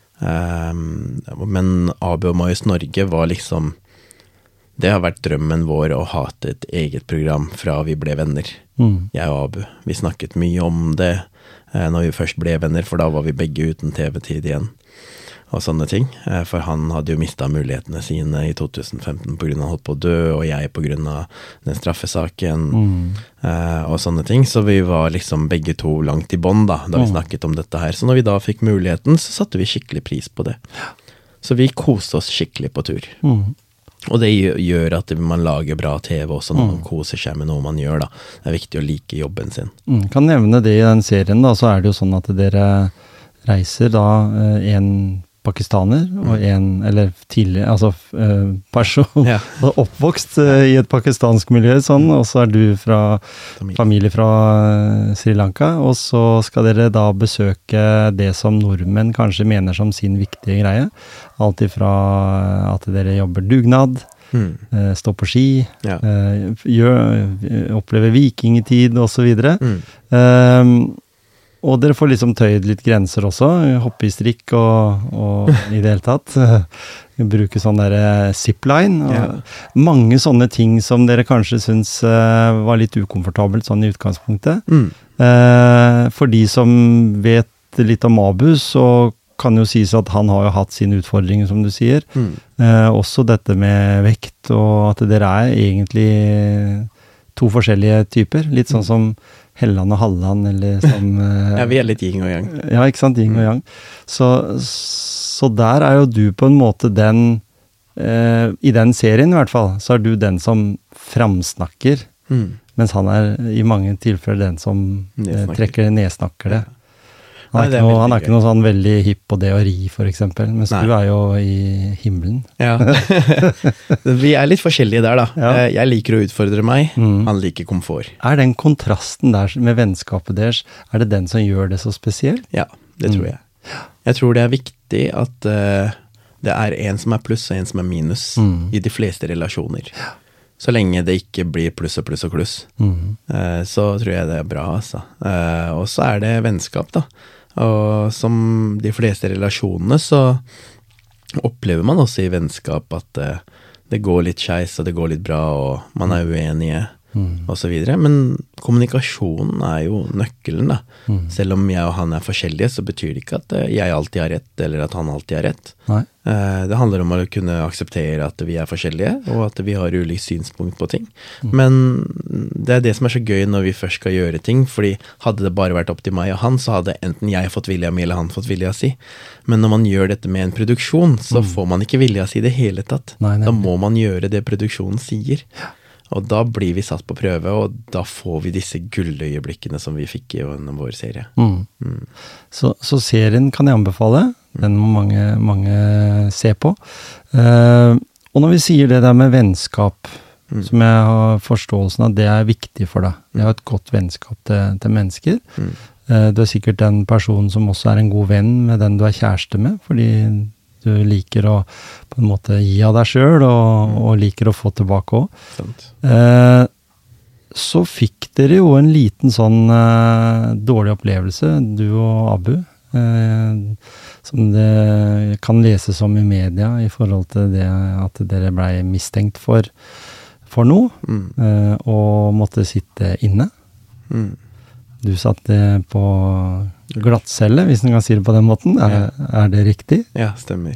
Um, men Abu og Mayos Norge var liksom, det har vært drømmen vår å ha et eget program fra vi ble venner, mm. jeg og Abu. Vi snakket mye om det eh, når vi først ble venner, for da var vi begge uten T V-tid igjen og sånne ting, eh, for han hadde jo mistet mulighetene sine i to tusen femten på grunn av han holdt på å dø, og jeg på grunn av den straffesaken mm. eh, og sånne ting, så vi var liksom begge to langt i bånd da, da vi mm. snakket om dette her. Så når vi da fikk muligheten, så satte vi skikkelig pris på det. Så vi koste oss skikkelig på tur. Mm. Og det gjør at man lager bra T V også når mm. man koser seg med noe man gjør da. Det er viktig å like jobben sin. Mm. Kan nevne det i den serien da, så er det jo sånn at dere reiser da eh, en pakistaner, og en, eller tidligere, altså uh, person, ja. oppvokst uh, i et pakistansk miljø, sånn, og så er du fra familie, familie fra uh, Sri Lanka, og så skal dere da besøke det som nordmenn kanskje mener som sin viktige greie. Alt ifra at dere jobber dugnad, mm. uh, stå på ski, ja. uh, gjør, opplever vikingetid, og så videre. Mm. Uh, Og dere får liksom tøyd litt grenser også, hoppe i strikk og, og i det hele tatt. Bruke sånn der zipline. Og ja. Mange sånne ting som dere kanskje syns uh, var litt ukomfortabelt sånn i utgangspunktet. Mm. Uh, for de som vet litt om Abu, så kan jo sies at han har jo hatt sine utfordringer, som du sier. Mm. Uh, også dette med vekt, og at dere er egentlig to forskjellige typer. Litt sånn som Helland og Halland, eller som... ja, vi er litt yin og yang. Ja, ikke sant, yin og yang. Så, så der er jo du på en måte den, eh, i den serien i hvert fall, så er du den som framsnakker, mm. mens han er i mange tilfeller den som eh, trekker nedsnakker det. Han er, Nei, noe, han er ikke noe sånn veldig hipp på det å ri, for eksempel, mens Nei. Du er jo i himmelen. Ja, vi er litt forskjellige der da. Ja. Jeg liker å utfordre meg, mm. han liker komfort. Er den kontrasten der med vennskapet deres, er det den som gjør det så spesielt? Ja, det tror jeg. Jeg tror det er viktig at uh, det er en som er pluss og en som er minus mm. i de fleste relasjoner. Så lenge det ikke blir pluss og pluss og kluss, mm. uh, så tror jeg det er bra, altså. Uh, og så er det vennskap da. Og som de fleste relasjonene så opplever man også i vennskap at uh, det går litt skeis og det går litt bra og man er uenige mm. og så videre. Men kommunikasjonen er jo nøkkelen da. Mm. Selv om jeg og han er forskjellige, så betyr det ikke at uh, jeg alltid har rett eller at han alltid har rett. Nei. Uh, det handler om å kunne akseptere at vi er forskjellige og at vi har ulik synspunkt på ting. Mm. Men det er det som er så gøy når vi først skal gjøre ting, fordi hadde det bare vært opp til meg og han, så hadde enten jeg fått vilja mi eller han fått vilja si. Men når man gjør dette med en produksjon, så mm. får man ikke vilja si det hele tatt. Nei, nei. Da må man gjøre det produksjonen sier. Og da blir vi satt på prøve, og da får vi disse gulløyeblikkene som vi fikk i vår serie. Mm. Mm. Så, så serien kan jeg anbefale. Den må mange, mange se på. Uh, og når vi sier det der med vennskap, mm. som jeg har forståelsen av, det er viktig for deg. Det er et godt vennskap til, til mennesker. Mm. Uh, du er sikkert den personen som også er en god venn med den du er kjæreste med, fordi du liker å på en måte gi av deg selv, og, og liker å få tilbake også. Eh, så fikk dere jo en liten sånn eh, dårlig opplevelse, du og Abu, eh, som det kan leses om i media i forhold til det at dere ble mistenkt for, for noe, Mm. eh, og måtte sitte inne. Mm. Du satt det på glattcelle, hvis man kan si det på den måten. Er, er det riktig? Ja, stemmer.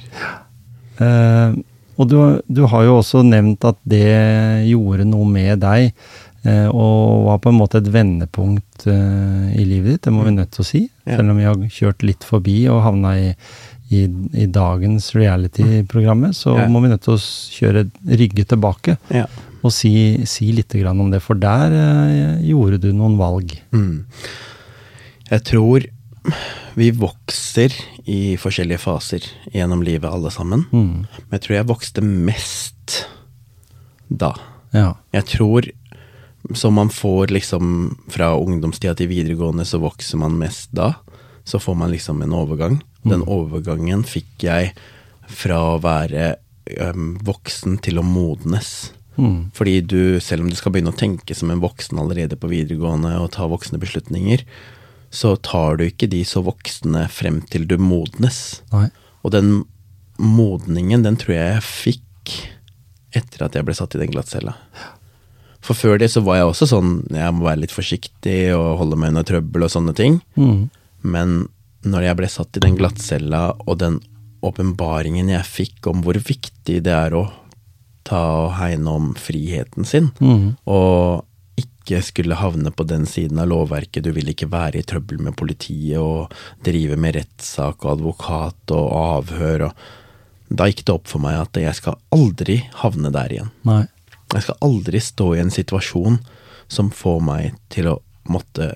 Eh, og du, du har jo også nevnt at det gjorde noe med deg, eh, og var på en måte et vendepunkt eh, i livet ditt, det må vi nødt til å si. Ja. Selv om vi har kjørt litt forbi og havna i, i, i dagens reality-programmet, så Ja. må vi nødt til å s- kjøre rygge tilbake Ja. og si, si litt grann om det, for der eh, gjorde du noen valg. Mm. Jeg tror vi vokser i forskjellige faser gjennom livet alle sammen. Mm. Men jeg tror jeg vokste mest da. Ja. Jeg tror som man får liksom fra ungdomstida til videregående, så vokser man mest da. Så får man liksom en overgang. Den overgangen fikk jeg fra å være um, voksen til å modnes. Mm. Fordi du, selv om du skal begynne å tenke som en voksen allerede på videregående og ta voksne beslutninger, så tar du ikke de så voksne frem til du modnes. Nei. Og den modningen, den tror jeg jeg fikk etter at jeg ble satt i den glattcella. For før det så var jeg også sånn, jeg må være litt forsiktig og holde meg unna trøbbel og sånne ting. Mm. Men når jeg ble satt i den glattcella, og den åpenbaringen jeg fikk om hvor viktig det er å ta og hegne om friheten sin, Mm. og ikke skulle havne på den siden av lovverket, du vil ikke være i trøbbel med politiet og drive med rettssak og advokat og avhør, og da gikk det opp for meg at jeg skal aldri havne der igjen. Nei. Jeg skal aldri stå i en situasjon som får meg til å måtte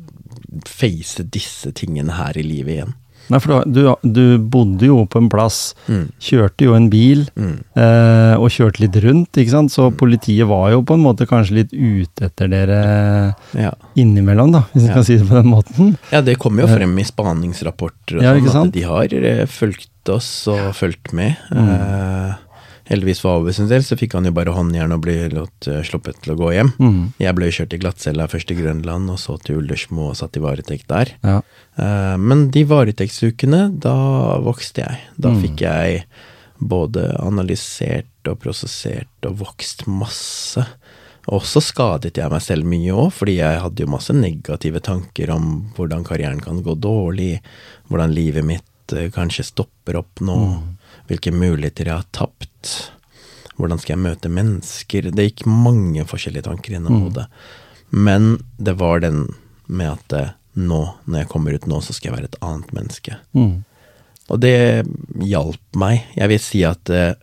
face disse tingene her i livet igjen. Nei, for du, du bodde jo på en plass, Mm. kjørte jo en bil, Mm. eh, og kjørte litt rundt, ikke sant? Så politiet var jo på en måte kanskje litt ute etter dere Ja. innimellom, da, hvis jeg Ja. kan si det på den måten. Ja, det kommer jo frem i spaningsrapporter og Ja, ikke sånn, sant? at de har eh, fulgt oss og fulgt med. Mm. Eh, heldigvis for Ove sin del, så fikk han jo bare håndjern og ble lått uh, sluppet til å gå hjem. Mm. Jeg ble jo kjørt i glattcella først til Grønland, og så til Ullersmo og satt i varetekt der. Ja. Eh, men de varetektsukene, da vokste jeg. Da Mm. fikk jeg både analysert og prosessert og vokst masse. Og så skadet jeg meg selv mye også, fordi jeg hadde jo masse negative tanker om hvordan karrieren kan gå dårlig, hvordan livet mitt eh, kanskje stopper opp nå, Mm. hvilke muligheter jeg har tapt, hvordan skal jeg møte mennesker. Det gikk mange forskjellige tanker gjennom Mm. hodet. Men det var den med at eh, nå, når jeg kommer ut nå, så skal jeg være et annet menneske. Mm. Og det hjalp meg. Jeg vil si at eh,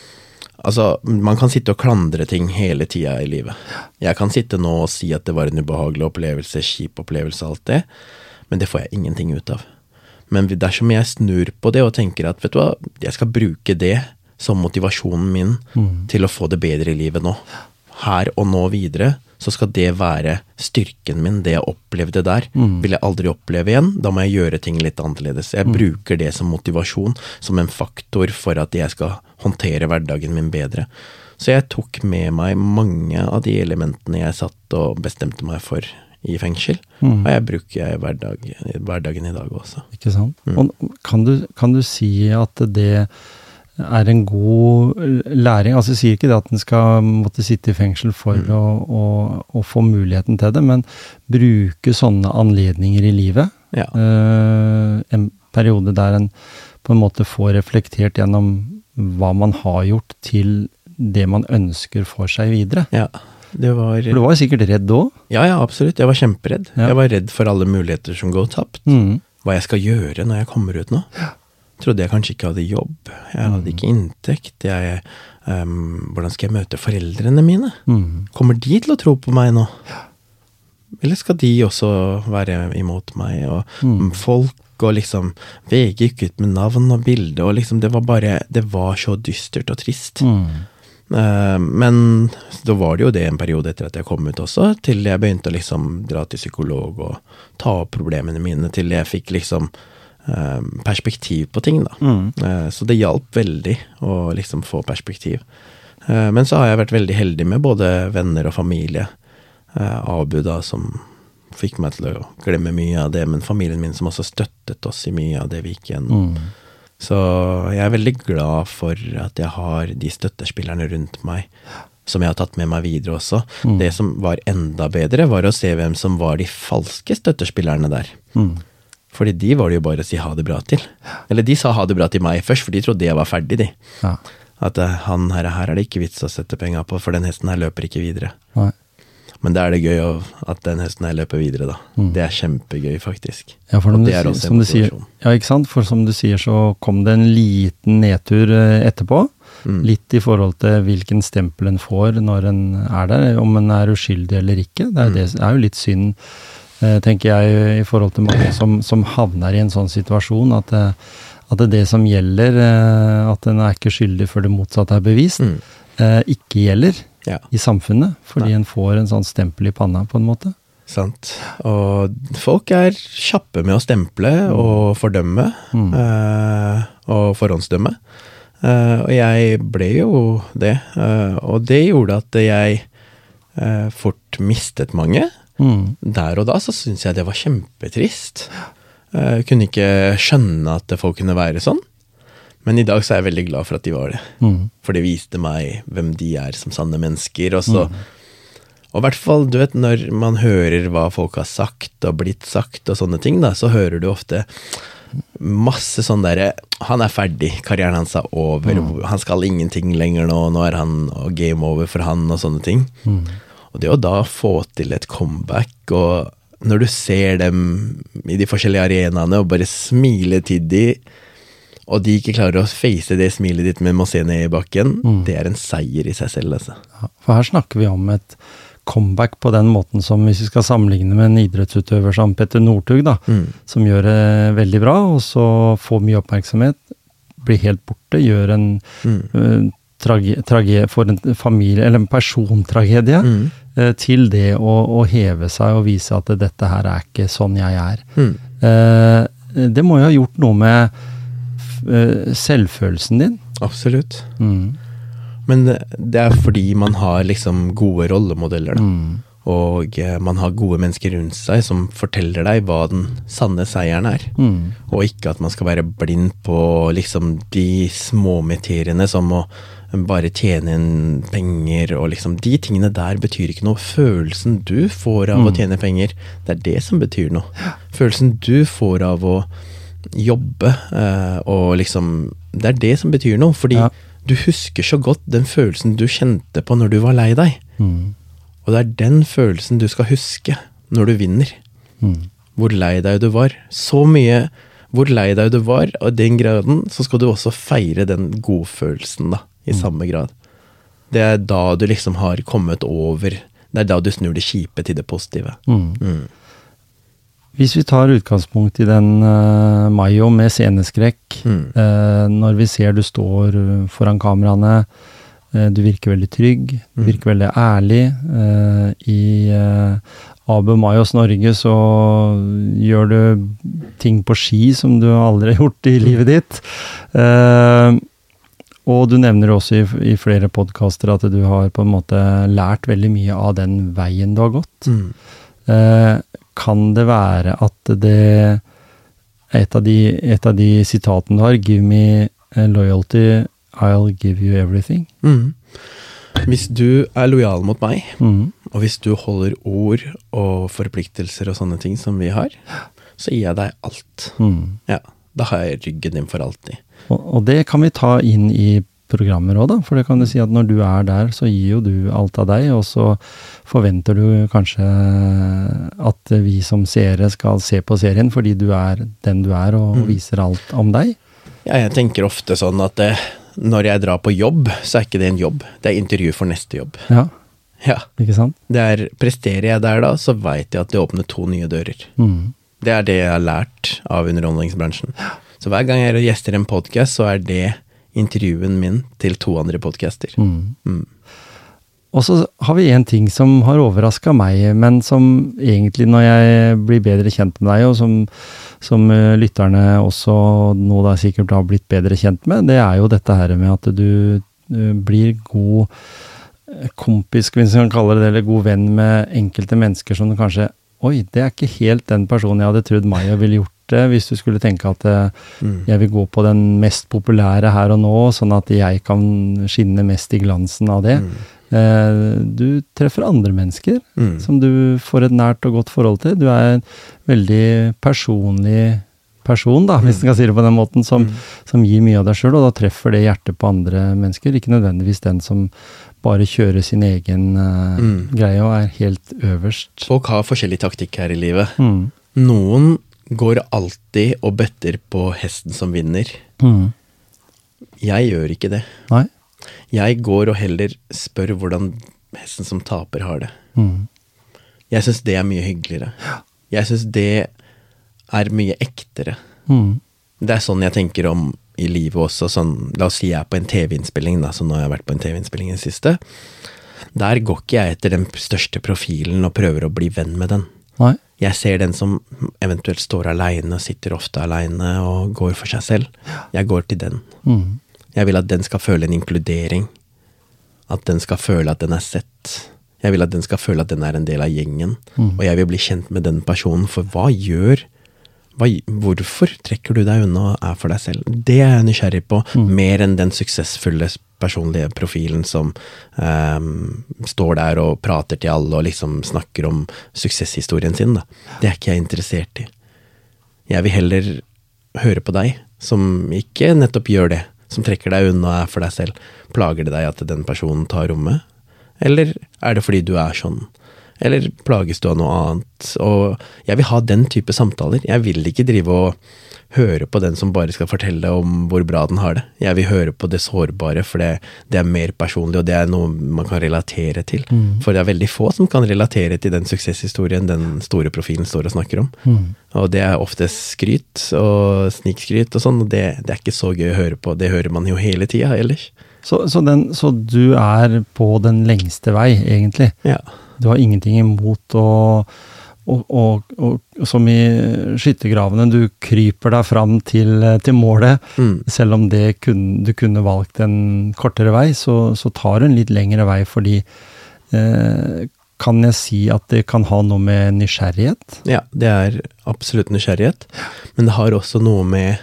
altså, man kan sitte og klandre ting hele tida i livet. Jeg kan sitte nå og si at det var en ubehagelig opplevelse, kjip opplevelse, alt det, men det får jeg ingenting ut av. Men dersom jeg snur på det og tenker at, vet du hva, jeg skal bruke det som motivasjonen min Mm. til å få det bedre i livet nå, her og nå videre, så skal det være styrken min, det jeg opplevde der. Mm. Vil jeg aldri oppleve igjen, da må jeg gjøre ting litt annerledes. Jeg bruker det som motivasjon, som en faktor for at jeg skal håndtere hverdagen min bedre. Så jeg tok med meg mange av de elementene jeg satt og bestemte meg for i fengsel, Mm. og jeg bruker jeg i hverdag, i hverdagen i dag også. Ikke sant? Og kan du, kan du si at det er en god læring? Altså, jeg sier ikke det at en skal måtte sitte i fengsel for å, å, å få muligheten til det, men bruke sånne anledninger i livet. Ja. Eh, en periode der en på en måte får reflektert gjennom hva man har gjort til det man ønsker for seg videre. Ja, det var... For du var jo sikkert redd òg. Ja, ja, absolutt. Jeg var kjemperedd. Ja. Jeg var redd for alle muligheter som går tapt. Mm. Hva jeg skal gjøre når jeg kommer ut nå. Trodde jeg kanskje ikke hadde jobb. Jeg hadde ikke inntekt. Jeg, um, hvordan skal jeg møte foreldrene mine? Mm. Kommer de til å tro på meg nå? Eller skal de også være imot meg? Og Mm. folk og liksom V G gikk ut med navn og bilde, og liksom det var bare, det var så dystert og trist. Mm. Eh, men da var det jo det en periode etter at jeg kom ut også, til jeg begynte å liksom dra til psykolog og ta opp problemene mine, til jeg fikk liksom eh, perspektiv på ting da. Mm. Eh, så det hjalp veldig å liksom få perspektiv. Eh, men så har jeg vært veldig heldig med både venner og familie. Eh, Abu da, som fikk meg til å glemme mye av det, men familien min som også støttet oss i mye av det vi gikk gjennom. Mm. Så jeg er veldig glad for at jeg har de støttespillerne rundt meg, som jeg har tatt med meg videre også. Mm. Det som var enda bedre var å se hvem som var de falske støttespillerne der. Mm. Fordi de var det jo bare å si ha det bra til. Eller de sa ha det bra til meg først, for de trodde jeg var ferdig, de. Ja. At uh, han her, her er det ikke vits å sette penger på, for den hesten her løper ikke videre. Nei. Men da er det gøy å, at den hesten her løper videre da. Mm. Det er kjempegøy faktisk. Ja, for og det er også en motivasjon. Ja, ikke sant? For som du sier så kom det en liten nedtur etterpå. Mm. Litt i forhold til hvilken stempel en får når en er der, om en er uskyldig eller ikke. Det er, mm. det er jo litt synd, tenker jeg, i forhold til mange som, som havner i en sånn situasjon, at, at det er det som gjelder, at en er ikke skyldig før det motsatte er bevist, mm. ikke gjelder. Ja. I samfunnet, fordi Nei. En får en sånn stempel i panna på en måte. Sant. Og folk er kjappe med å stemple mm. og fordømme, mm. uh, og forhåndsdømme. Uh, og jeg ble jo det, uh, og det gjorde at jeg uh, fort mistet mange. Mm. Der og da så synes jeg det var kjempetrist. Uh, jeg kunne ikke skjønne at folk kunne være sånn. Men i dag så er jeg veldig glad for at de var det. Mm. For det viste meg hvem de er som sanne mennesker. Og så, mm. og i hvert fall, du vet, når man hører hva folk har sagt og blitt sagt og sånne ting da, så hører du ofte masse sånn der, han er ferdig, karrieren hans er over, mm. han skal ingenting lenger nå, nå er han og game over for han og sånne ting. Mm. Og det å da få til et comeback, og når du ser dem i de forskjellige arenaene og bare smile til de, og de ikke klarer å face det smilet ditt med å se ned i bakken, mm. det er en seier i seg selv, altså. Ja, for her snakker vi om et comeback på den måten som, hvis vi skal sammenligne med en idrettsutøver som Petter Northug, da, mm. som gjør det veldig bra, og så får mye oppmerksomhet, blir helt borte, gjør en mm. uh, trage, trage, for en familie, eller en persontragedie, mm. uh, til det å, å heve seg og vise at dette her er ikke sånn jeg er. Mm. Uh, det må jo ha gjort noe med selvfølelsen din. Absolutt. Mm. Men det, det er fordi man har liksom gode rollemodeller da. Mm. Og eh, man har gode mennesker rundt seg som forteller deg hva den sanne seieren er. Mm. Og ikke at man skal være blind på liksom de små materiene som å bare tjene inn penger, og liksom de tingene der betyr ikke noe. Følelsen du får av mm. å tjene penger, det er det som betyr noe. Følelsen du får av å jobbe, eh, og liksom det er det som betyr noe, fordi ja. Du husker så godt den følelsen du kjente på når du var lei deg, mm. og det er den følelsen du skal huske når du vinner. Mm. Hvor lei deg du var, så mye hvor lei deg du var, og den graden så skal du også feire den godfølelsen da, i mm. samme grad. Det er da du liksom har kommet over, det er da du snur det kjipe til det positive. Mm. Mm. Hvis vi tar utgangspunkt i den uh, Mayo med sceneskrekk, mm. uh, når vi ser du står foran kameraene, uh, du virker veldig trygg, du virker veldig ærlig. Uh, I uh, Abu Mayos Norge så gjør du ting på ski som du aldri har gjort i livet ditt. Uh, og du nevner også i, i flere podcaster at du har på en måte lært veldig mye av den veien du har gått. Mm. Uh, kan det være at det et av de, et av de sitatene du har, give me loyalty, I'll give you everything. Mm. Hvis du er lojal mot meg, mm. og hvis du holder ord og forpliktelser og sånne ting som vi har, så gir jeg deg alt. Mm. Ja, da har jeg ryggen din for alltid. Og, og det kan vi ta inn i programmer også da, for det kan du si at når du er der, så gir jo du alt av deg, og så forventer du kanskje at vi som seere skal se på serien, fordi du er den du er, og mm. viser alt om deg. Ja, jeg tenker ofte sånn at det, når jeg drar på jobb, så er ikke det en jobb, det er intervju for neste jobb. Ja, ja. Ikke sant? Det er, presterer jeg der da, så vet jeg at det åpner to nye dører. Mm. Det er det jeg har lært av underholdningsbransjen. Så hver gang jeg gjester en podcast, så er det intervjuen min til to andre podcaster. Mm. Mm. Og så har vi en ting som har overrasket meg, men som egentlig når jeg blir bedre kjent med deg, og som, som lytterne også nå da sikkert har blitt bedre kjent med, det er jo dette her med at du uh, blir god kompis, hvis man kan kalle det, eller god venn med enkelte mennesker som du kanskje oi, det er ikke helt den personen jeg hadde trodd Mayo ville gjort det, hvis du skulle tenke at mm. jeg vil gå på den mest populære her og nå, sånn at jeg kan skinne mest i glansen av det. Mm. Eh, du treffer andre mennesker mm. som du får et nært og godt forhold til. Du er en veldig personlig person, da, hvis man kan si det på den måten, som, mm. som gir mye av deg selv, og da treffer det hjertet på andre mennesker, ikke nødvendigvis den som bare kjører sin egen uh, mm. greie og er helt øverst. Folk har forskjellig taktikk her i livet. Mm. Noen går alltid og bøtter på hesten som vinner. Mm. Jeg gjør ikke det. Nei. Jeg går og heller spør hvordan hesten som taper har det. Mm. Jeg synes det er mye hyggeligere. Jeg synes det er mye ektere. Mm. Det er sånn jeg tenker om i livet også, sånn, la oss si jeg er på en T V-innspilling, da, så nå har jeg vært på en T V-innspilling i det siste. Der går ikke jeg etter den største profilen og prøver å bli venn med den. Nei. Jeg ser den som eventuelt står alene, sitter ofte alene og går for seg selv. Jeg går til den. Mm. Jeg vil at den skal føle en inkludering. At den skal føle at den er sett. Jeg vil at den skal føle at den er en del av gjengen. Mm. Og jeg vil bli kjent med den personen, for hva gjør Hva, hvorfor trekker du deg unna og er for deg selv? Det er jeg nysgjerrig på, mm. mer enn den suksessfulle personlige profilen som um, står der og prater til alle og liksom snakker om suksesshistorien sin. Da. Det er ikke jeg interessert i. Jeg vil heller høre på deg, som ikke nettopp gjør det, som trekker deg unna og er for deg selv. Plager det deg at den personen tar rommet? Eller er det fordi du er sånn? Eller plages du av noe annet? Og jeg vil ha den type samtaler. Jeg vil ikke drive og høre på den som bare skal fortelle om hvor bra den har det. Jeg vil høre på det sårbare, for det, det er mer personlig, og det er noe man kan relatere til. Mm. For det er veldig få som kan relatere til den suksesshistorien den store profilen står og snakker om. Mm. Og det er ofte skryt og snikskryt og sånn, og det, det er ikke så gøy å høre på. Det hører man jo hele tiden ellers. Så, så, den, så du er på den lengste vei, egentlig? Ja. Du har ingenting imot å, og, og, og, og som i skyttergravene, du kryper deg fram til, til målet, mm. selv om det kun, du kunne valgt en kortere vei, så, så tar du en litt lengre vei, fordi eh, kan jeg si at det kan ha noe med nysgjerrighet? Ja, det er absolutt nysgjerrighet, men det har også noe med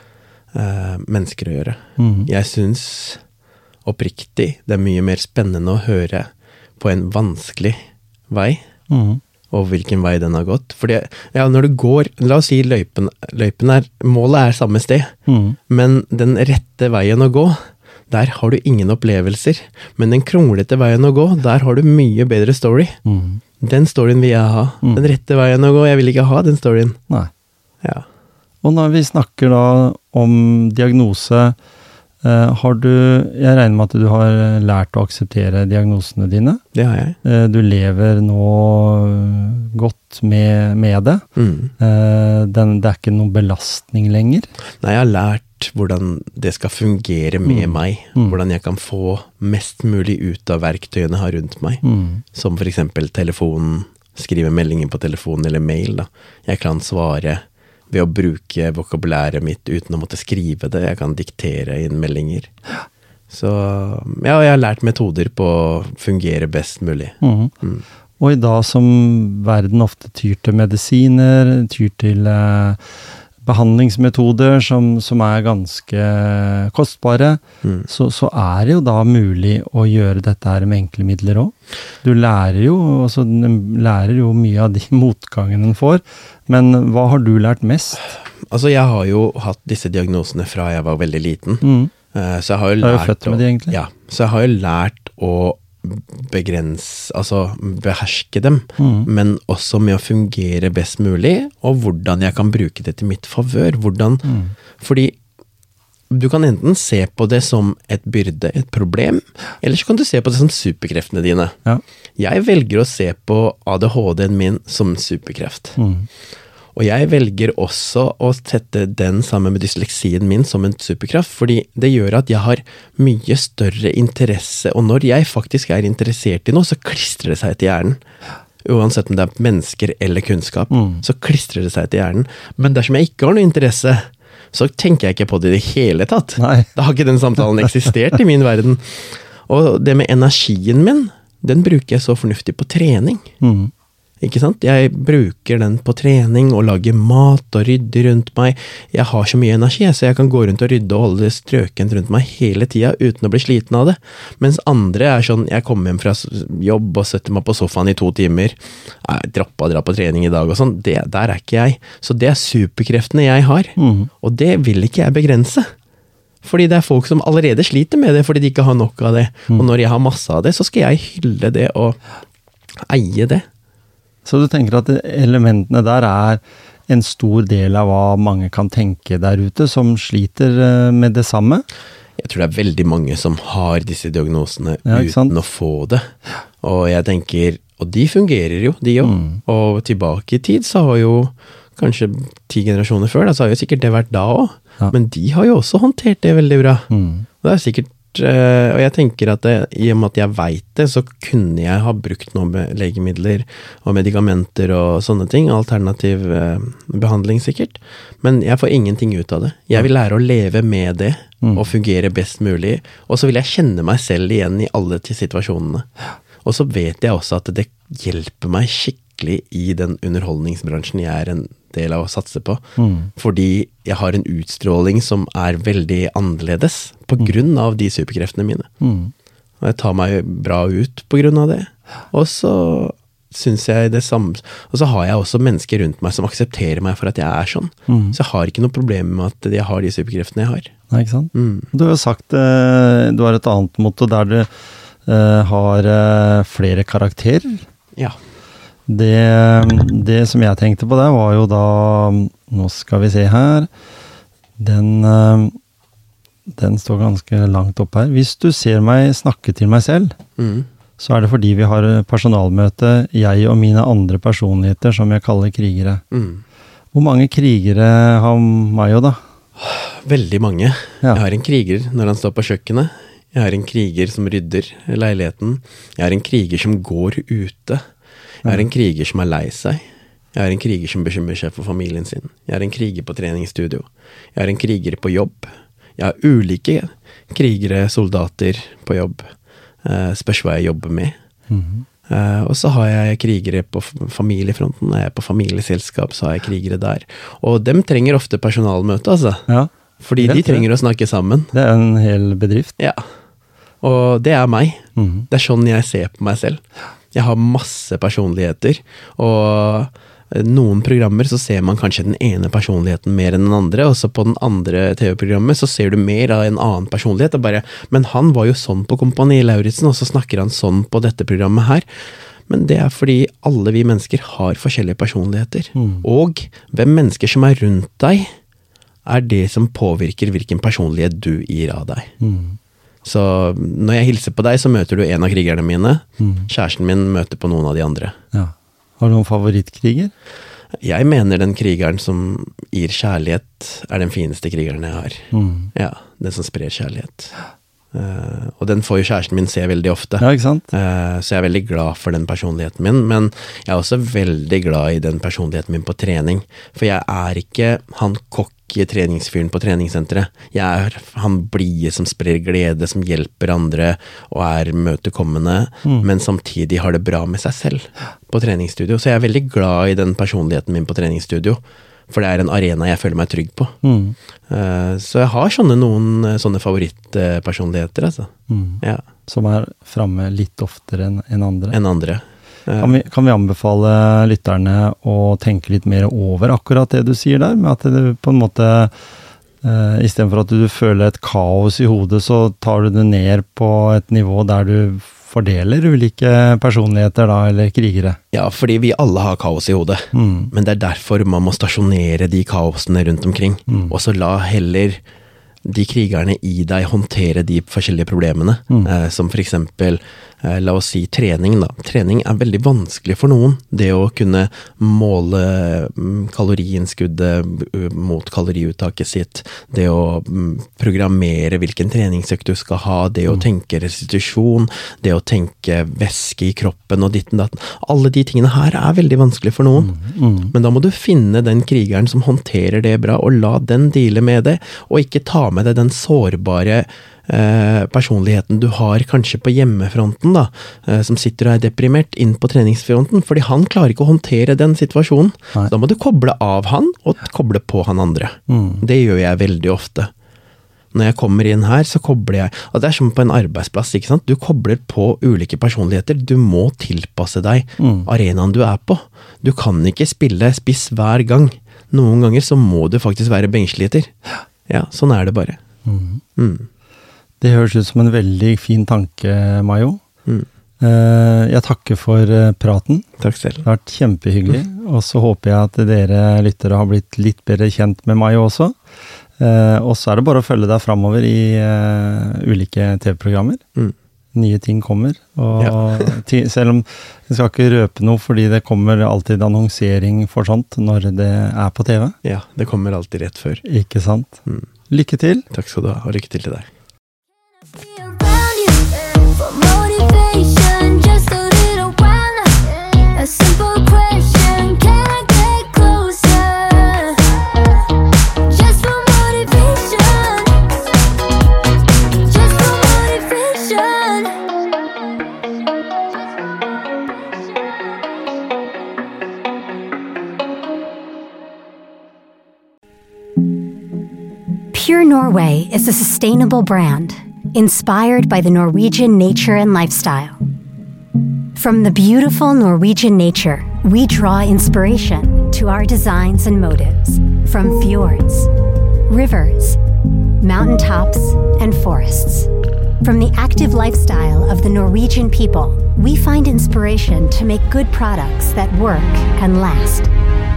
eh, mennesker å gjøre. Mm. Jeg synes oppriktig det er mye mer spennende å høre på en vanskelig vei, mm. og hvilken vei den har gått. Fordi, ja, når du går, la oss si løypen, løypen er, målet er samme sted, mm. men den rette veien å gå, der har du ingen opplevelser. Men den kronglete veien å gå, der har du mye bedre story. Mm. Den storyen vil jeg ha. Mm. Den rette veien å gå, jeg vil ikke ha den storyen. Nei. Ja. Og når vi snakker da om diagnose, Uh, har du, jeg regner med at du har lært å akseptere diagnosene dine. Det har jeg. Uh, du lever nå godt med, med det. Mm. Uh, den, det er ikke noen belastning lenger. Nei, jeg har lært hvordan det skal fungere med mm. meg. Mm. Hvordan jeg kan få mest mulig ut av verktøyene jeg har rundt meg. Mm. Som for eksempel telefonen, skrive meldinger på telefonen eller mail. Da. Jeg kan svare ved å bruke vokabulæret mitt uten å måtte skrive det. Jeg kan diktere inn meldinger. Så ja, jeg har lært metoder på å fungere best mulig. Mm. Mm. Og i dag som verden ofte tyr til medisiner, tyr til eh, behandlingsmetoder som, som er ganske kostbare, mm. så, så er det jo da mulig å gjøre dette her med enkle midler også. Du lærer jo, altså, lærer jo mye av de motgangene den får, men hva har du lært mest? Altså, jeg har jo hatt disse diagnosene fra jeg var veldig liten. Mm. Så jeg har jo lært, lært født med de, egentlig. Ja, så jeg har jo lært å begrense, altså beherske dem, mm. men også med å fungere best mulig, og hvordan jeg kan bruke det til mitt favør. Hvordan, mm. fordi du kan enten se på det som et byrde, et problem, eller så kan du se på det som superkreftene dine. Ja. Jeg velger å se på A D H D-en min som superkreft. Mm. Og jeg velger også å sette den sammen med dysleksien min som en superkraft, fordi det gjør at jeg har mye større interesse, og når jeg faktisk er interessert i noe, så klistrer det seg til hjernen. Uansett om det er mennesker eller kunnskap, mm. så klistrer det seg til hjernen. Men dersom jeg ikke har noe interesse, så tenker jeg ikke på det i det hele tatt. Nei. Da har ikke den samtalen eksistert i min verden. Og det med energien min, den bruker jeg så fornuftig på trening. Mm. Ikke sant? Jeg bruker den på trening og lager mat og rydder rundt meg. Jeg har så mye energi, så jeg kan gå rundt og rydde og holde det strøkent rundt meg hele tida uten å bli sliten av det. Mens andre er sånn, jeg kommer hjem fra jobb og setter meg på sofaen i to timer. Jeg dropper å dra på trening i dag og sånn. Det, der er ikke jeg. Så det er superkreftene jeg har. Mm. Og det vil ikke jeg begrense. Fordi det er folk som allerede sliter med det, fordi de ikke har nok av det. Mm. Og når jeg har masse av det, så skal jeg hylle det og eie det. Så du tenker at elementene der er en stor del av hva mange kan tenke der ute, som sliter med det samme? Jeg tror det er veldig mange som har disse diagnosene ja, uten å få det. Og jeg tenker, og de fungerer jo, de jo. Mm. Og tilbake i tid så har jo kanskje ti generasjoner før, da, så har jo sikkert det vært da også. Ja. Men de har jo også håndtert det veldig bra. Mm. Og det er sikkert og jeg tenker at det, i og med at jeg vet det, så kunne jeg ha brukt noen legemidler og medikamenter og sånne ting, alternativ eh, behandling sikkert, men jeg får ingenting ut av det. Jeg vil lære å leve med det og fungere best mulig, og så vil jeg kjenne meg selv igjen i alle til situasjonene. Og så vet jeg også at det hjelper meg skikkelig i den underholdningsbransjen jeg er en del av å satse på, mm. fordi jeg har en utstråling som er veldig annerledes på grunn av de superkreftene mine. Mm. Og jeg tar meg bra ut på grunn av det. Og så synes jeg det samme, og så har jeg også mennesker rundt meg som aksepterer meg for at jeg er sånn. Mm. Så jeg har ikke noe problem med at jeg har de superkreftene jeg har. Nei, ikke sant? Mm. Du har jo sagt, du har et annet motto der du uh, har uh, flere karakterer. Ja. Det, det som jeg tenkte på der var jo da, nå skal vi se her, den, den står ganske langt opp her. Hvis du ser meg snakke til meg selv, mm. så er det fordi vi har personalmøte, jeg og mine andre personligheter som jeg kaller krigere. Mm. Hvor mange krigere har Mayo da? Veldig mange. Ja. Jeg har en kriger når han står på kjøkkenet. Jeg har en kriger som rydder leiligheten. Jeg har en kriger som går ute. Jeg er en kriger som er lei seg. Jeg er en kriger som bekymrer seg for familien sin. Jeg er en kriger på treningsstudio. Jeg er en kriger på jobb. Jeg har ulike krigere, soldater på jobb. Uh, spørs hva jeg jobber med. Mm-hmm. Uh, og så har jeg krigere på familiefronten. Når jeg er på familieselskap, så har jeg krigere der. Og dem trenger ofte personalmøte, altså. Ja, fordi de trenger å snakke sammen. Det er en hel bedrift. Ja. Og det er meg. Mm-hmm. Det er sånn jeg ser på meg selv. Jeg har masse personligheter, og noen programmer så ser man kanskje den ene personligheten mer enn den andre, og så på den andre T V-programmet så ser du mer av en annen personlighet, og bare, men han var jo sånn på Kompani Lauritzen, og så snakker han sånn på dette programmet her. Men det er fordi alle vi mennesker har forskjellige personligheter, mm. og hvem mennesker som er rundt deg, er det som påvirker hvilken personlighet du gir av deg. Mm. Så når jeg hilser på deg, så møter du en av krigerne mine. Mm. Kjæresten min møter på noen av de andre. Ja. Har du noen favorittkriger? Jeg mener den krigeren som gir kjærlighet er den fineste krigeren jeg har. Mm. Ja, den som sprer kjærlighet. Uh, og den får jo kjæresten min se veldig ofte. Ja, ikke sant? Uh, så jeg er veldig glad for den personligheten min, men jeg er også veldig glad i den personligheten min på trening. For jeg er ikke han kokk treningsfyren på treningssenteret. Jeg er han blide som sprer glede, som hjelper andre og er møtekommende, mm. men samtidig har det bra med seg selv på treningsstudio. Så jeg er veldig glad i den personligheten min på treningsstudio, for det er en arena jeg føler meg trygg på. Mm. Uh, så jeg har sånne noen sånne favorittpersonligheter, altså. Mm. Ja. Som er fremme litt oftere enn en andre. Enn andre. Kan vi, kan vi anbefale lytterne å tenke litt mer over akkurat det du sier der, med at du på en måte, uh, i stedet for at du føler et kaos i hodet, så tar du det ned på et nivå der du fordeler ulike personligheter da, eller krigere? Ja, fordi vi alle har kaos i hodet, mm. men det er derfor man må stasjonere de kaosene rundt omkring, mm. og så la heller de krigerne i deg håndtere de forskjellige problemene, mm. eh, som for eksempel, eh, la oss si trening da. Trening er veldig vanskelig for noen. Det å kunne måle mm, kaloriinnskuddet mot kaloriuttaket sitt, det å mm, programmere hvilken treningsøkt du skal ha, det å mm. tenke restitusjon, det å tenke væske i kroppen og ditten datten. Alle de tingene her er veldig vanskelig for noen. Mm. Mm. Men da må du finne den krigeren som håndterer det bra, og la den deale med det, og ikke ta med deg den sårbare eh, personligheten du har kanskje på hjemmefronten da, eh, som sitter og er deprimert inn på treningsfronten, fordi han klarer ikke å håndtere den situasjonen. Nei. Da må du koble av han og koble på han andre. Mm. Det gjør jeg veldig ofte. Når jeg kommer inn her, så kobler jeg, og det er som på en arbeidsplass, ikke sant? Du kobler på ulike personligheter, du må tilpasse deg mm. arenaen du er på. Du kan ikke spille spiss hver gang. Noen ganger så må du faktisk være benchleader. Ja, sånn er det bare. Mm. Mm. Det høres ut som en veldig fin tanke, Mayo. Mm. Jeg takker for praten. Takk selv. Det har vært kjempehyggelig, og så håper jeg at dere lyttere har blitt litt bedre kjent med Mayo også. Uh, og så er det bare å følge deg fremover i uh, ulike T V-programmer. Mm. Nye ting kommer. Og ja. ti, selv om jeg skal ikke røpe noe, fordi det kommer alltid annonsering for sånt når det er på T V. Ja, det kommer alltid rett før. Ikke sant? Mm. Lykke til. Takk skal du ha, og lykke til til deg. Pure Norway is a sustainable brand inspired by the Norwegian nature and lifestyle. From the beautiful Norwegian nature, we draw inspiration to our designs and motives from fjords, rivers, mountaintops, and forests. From the active lifestyle of the Norwegian people, we find inspiration to make good products that work and last.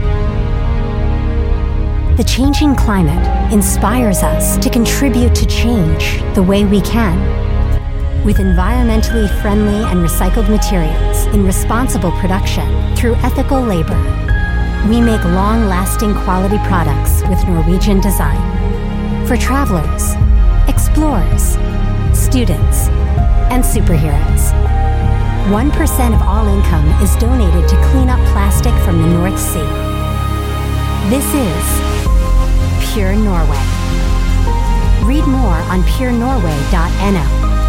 The changing climate inspires us to contribute to change the way we can. With environmentally friendly and recycled materials in responsible production through ethical labor, we make long-lasting quality products with Norwegian design. For travelers, explorers, students, and superheroes. one percent of all income is donated to clean up plastic from the North Sea. This is Pure Norway. Read more on pure norway dot n o.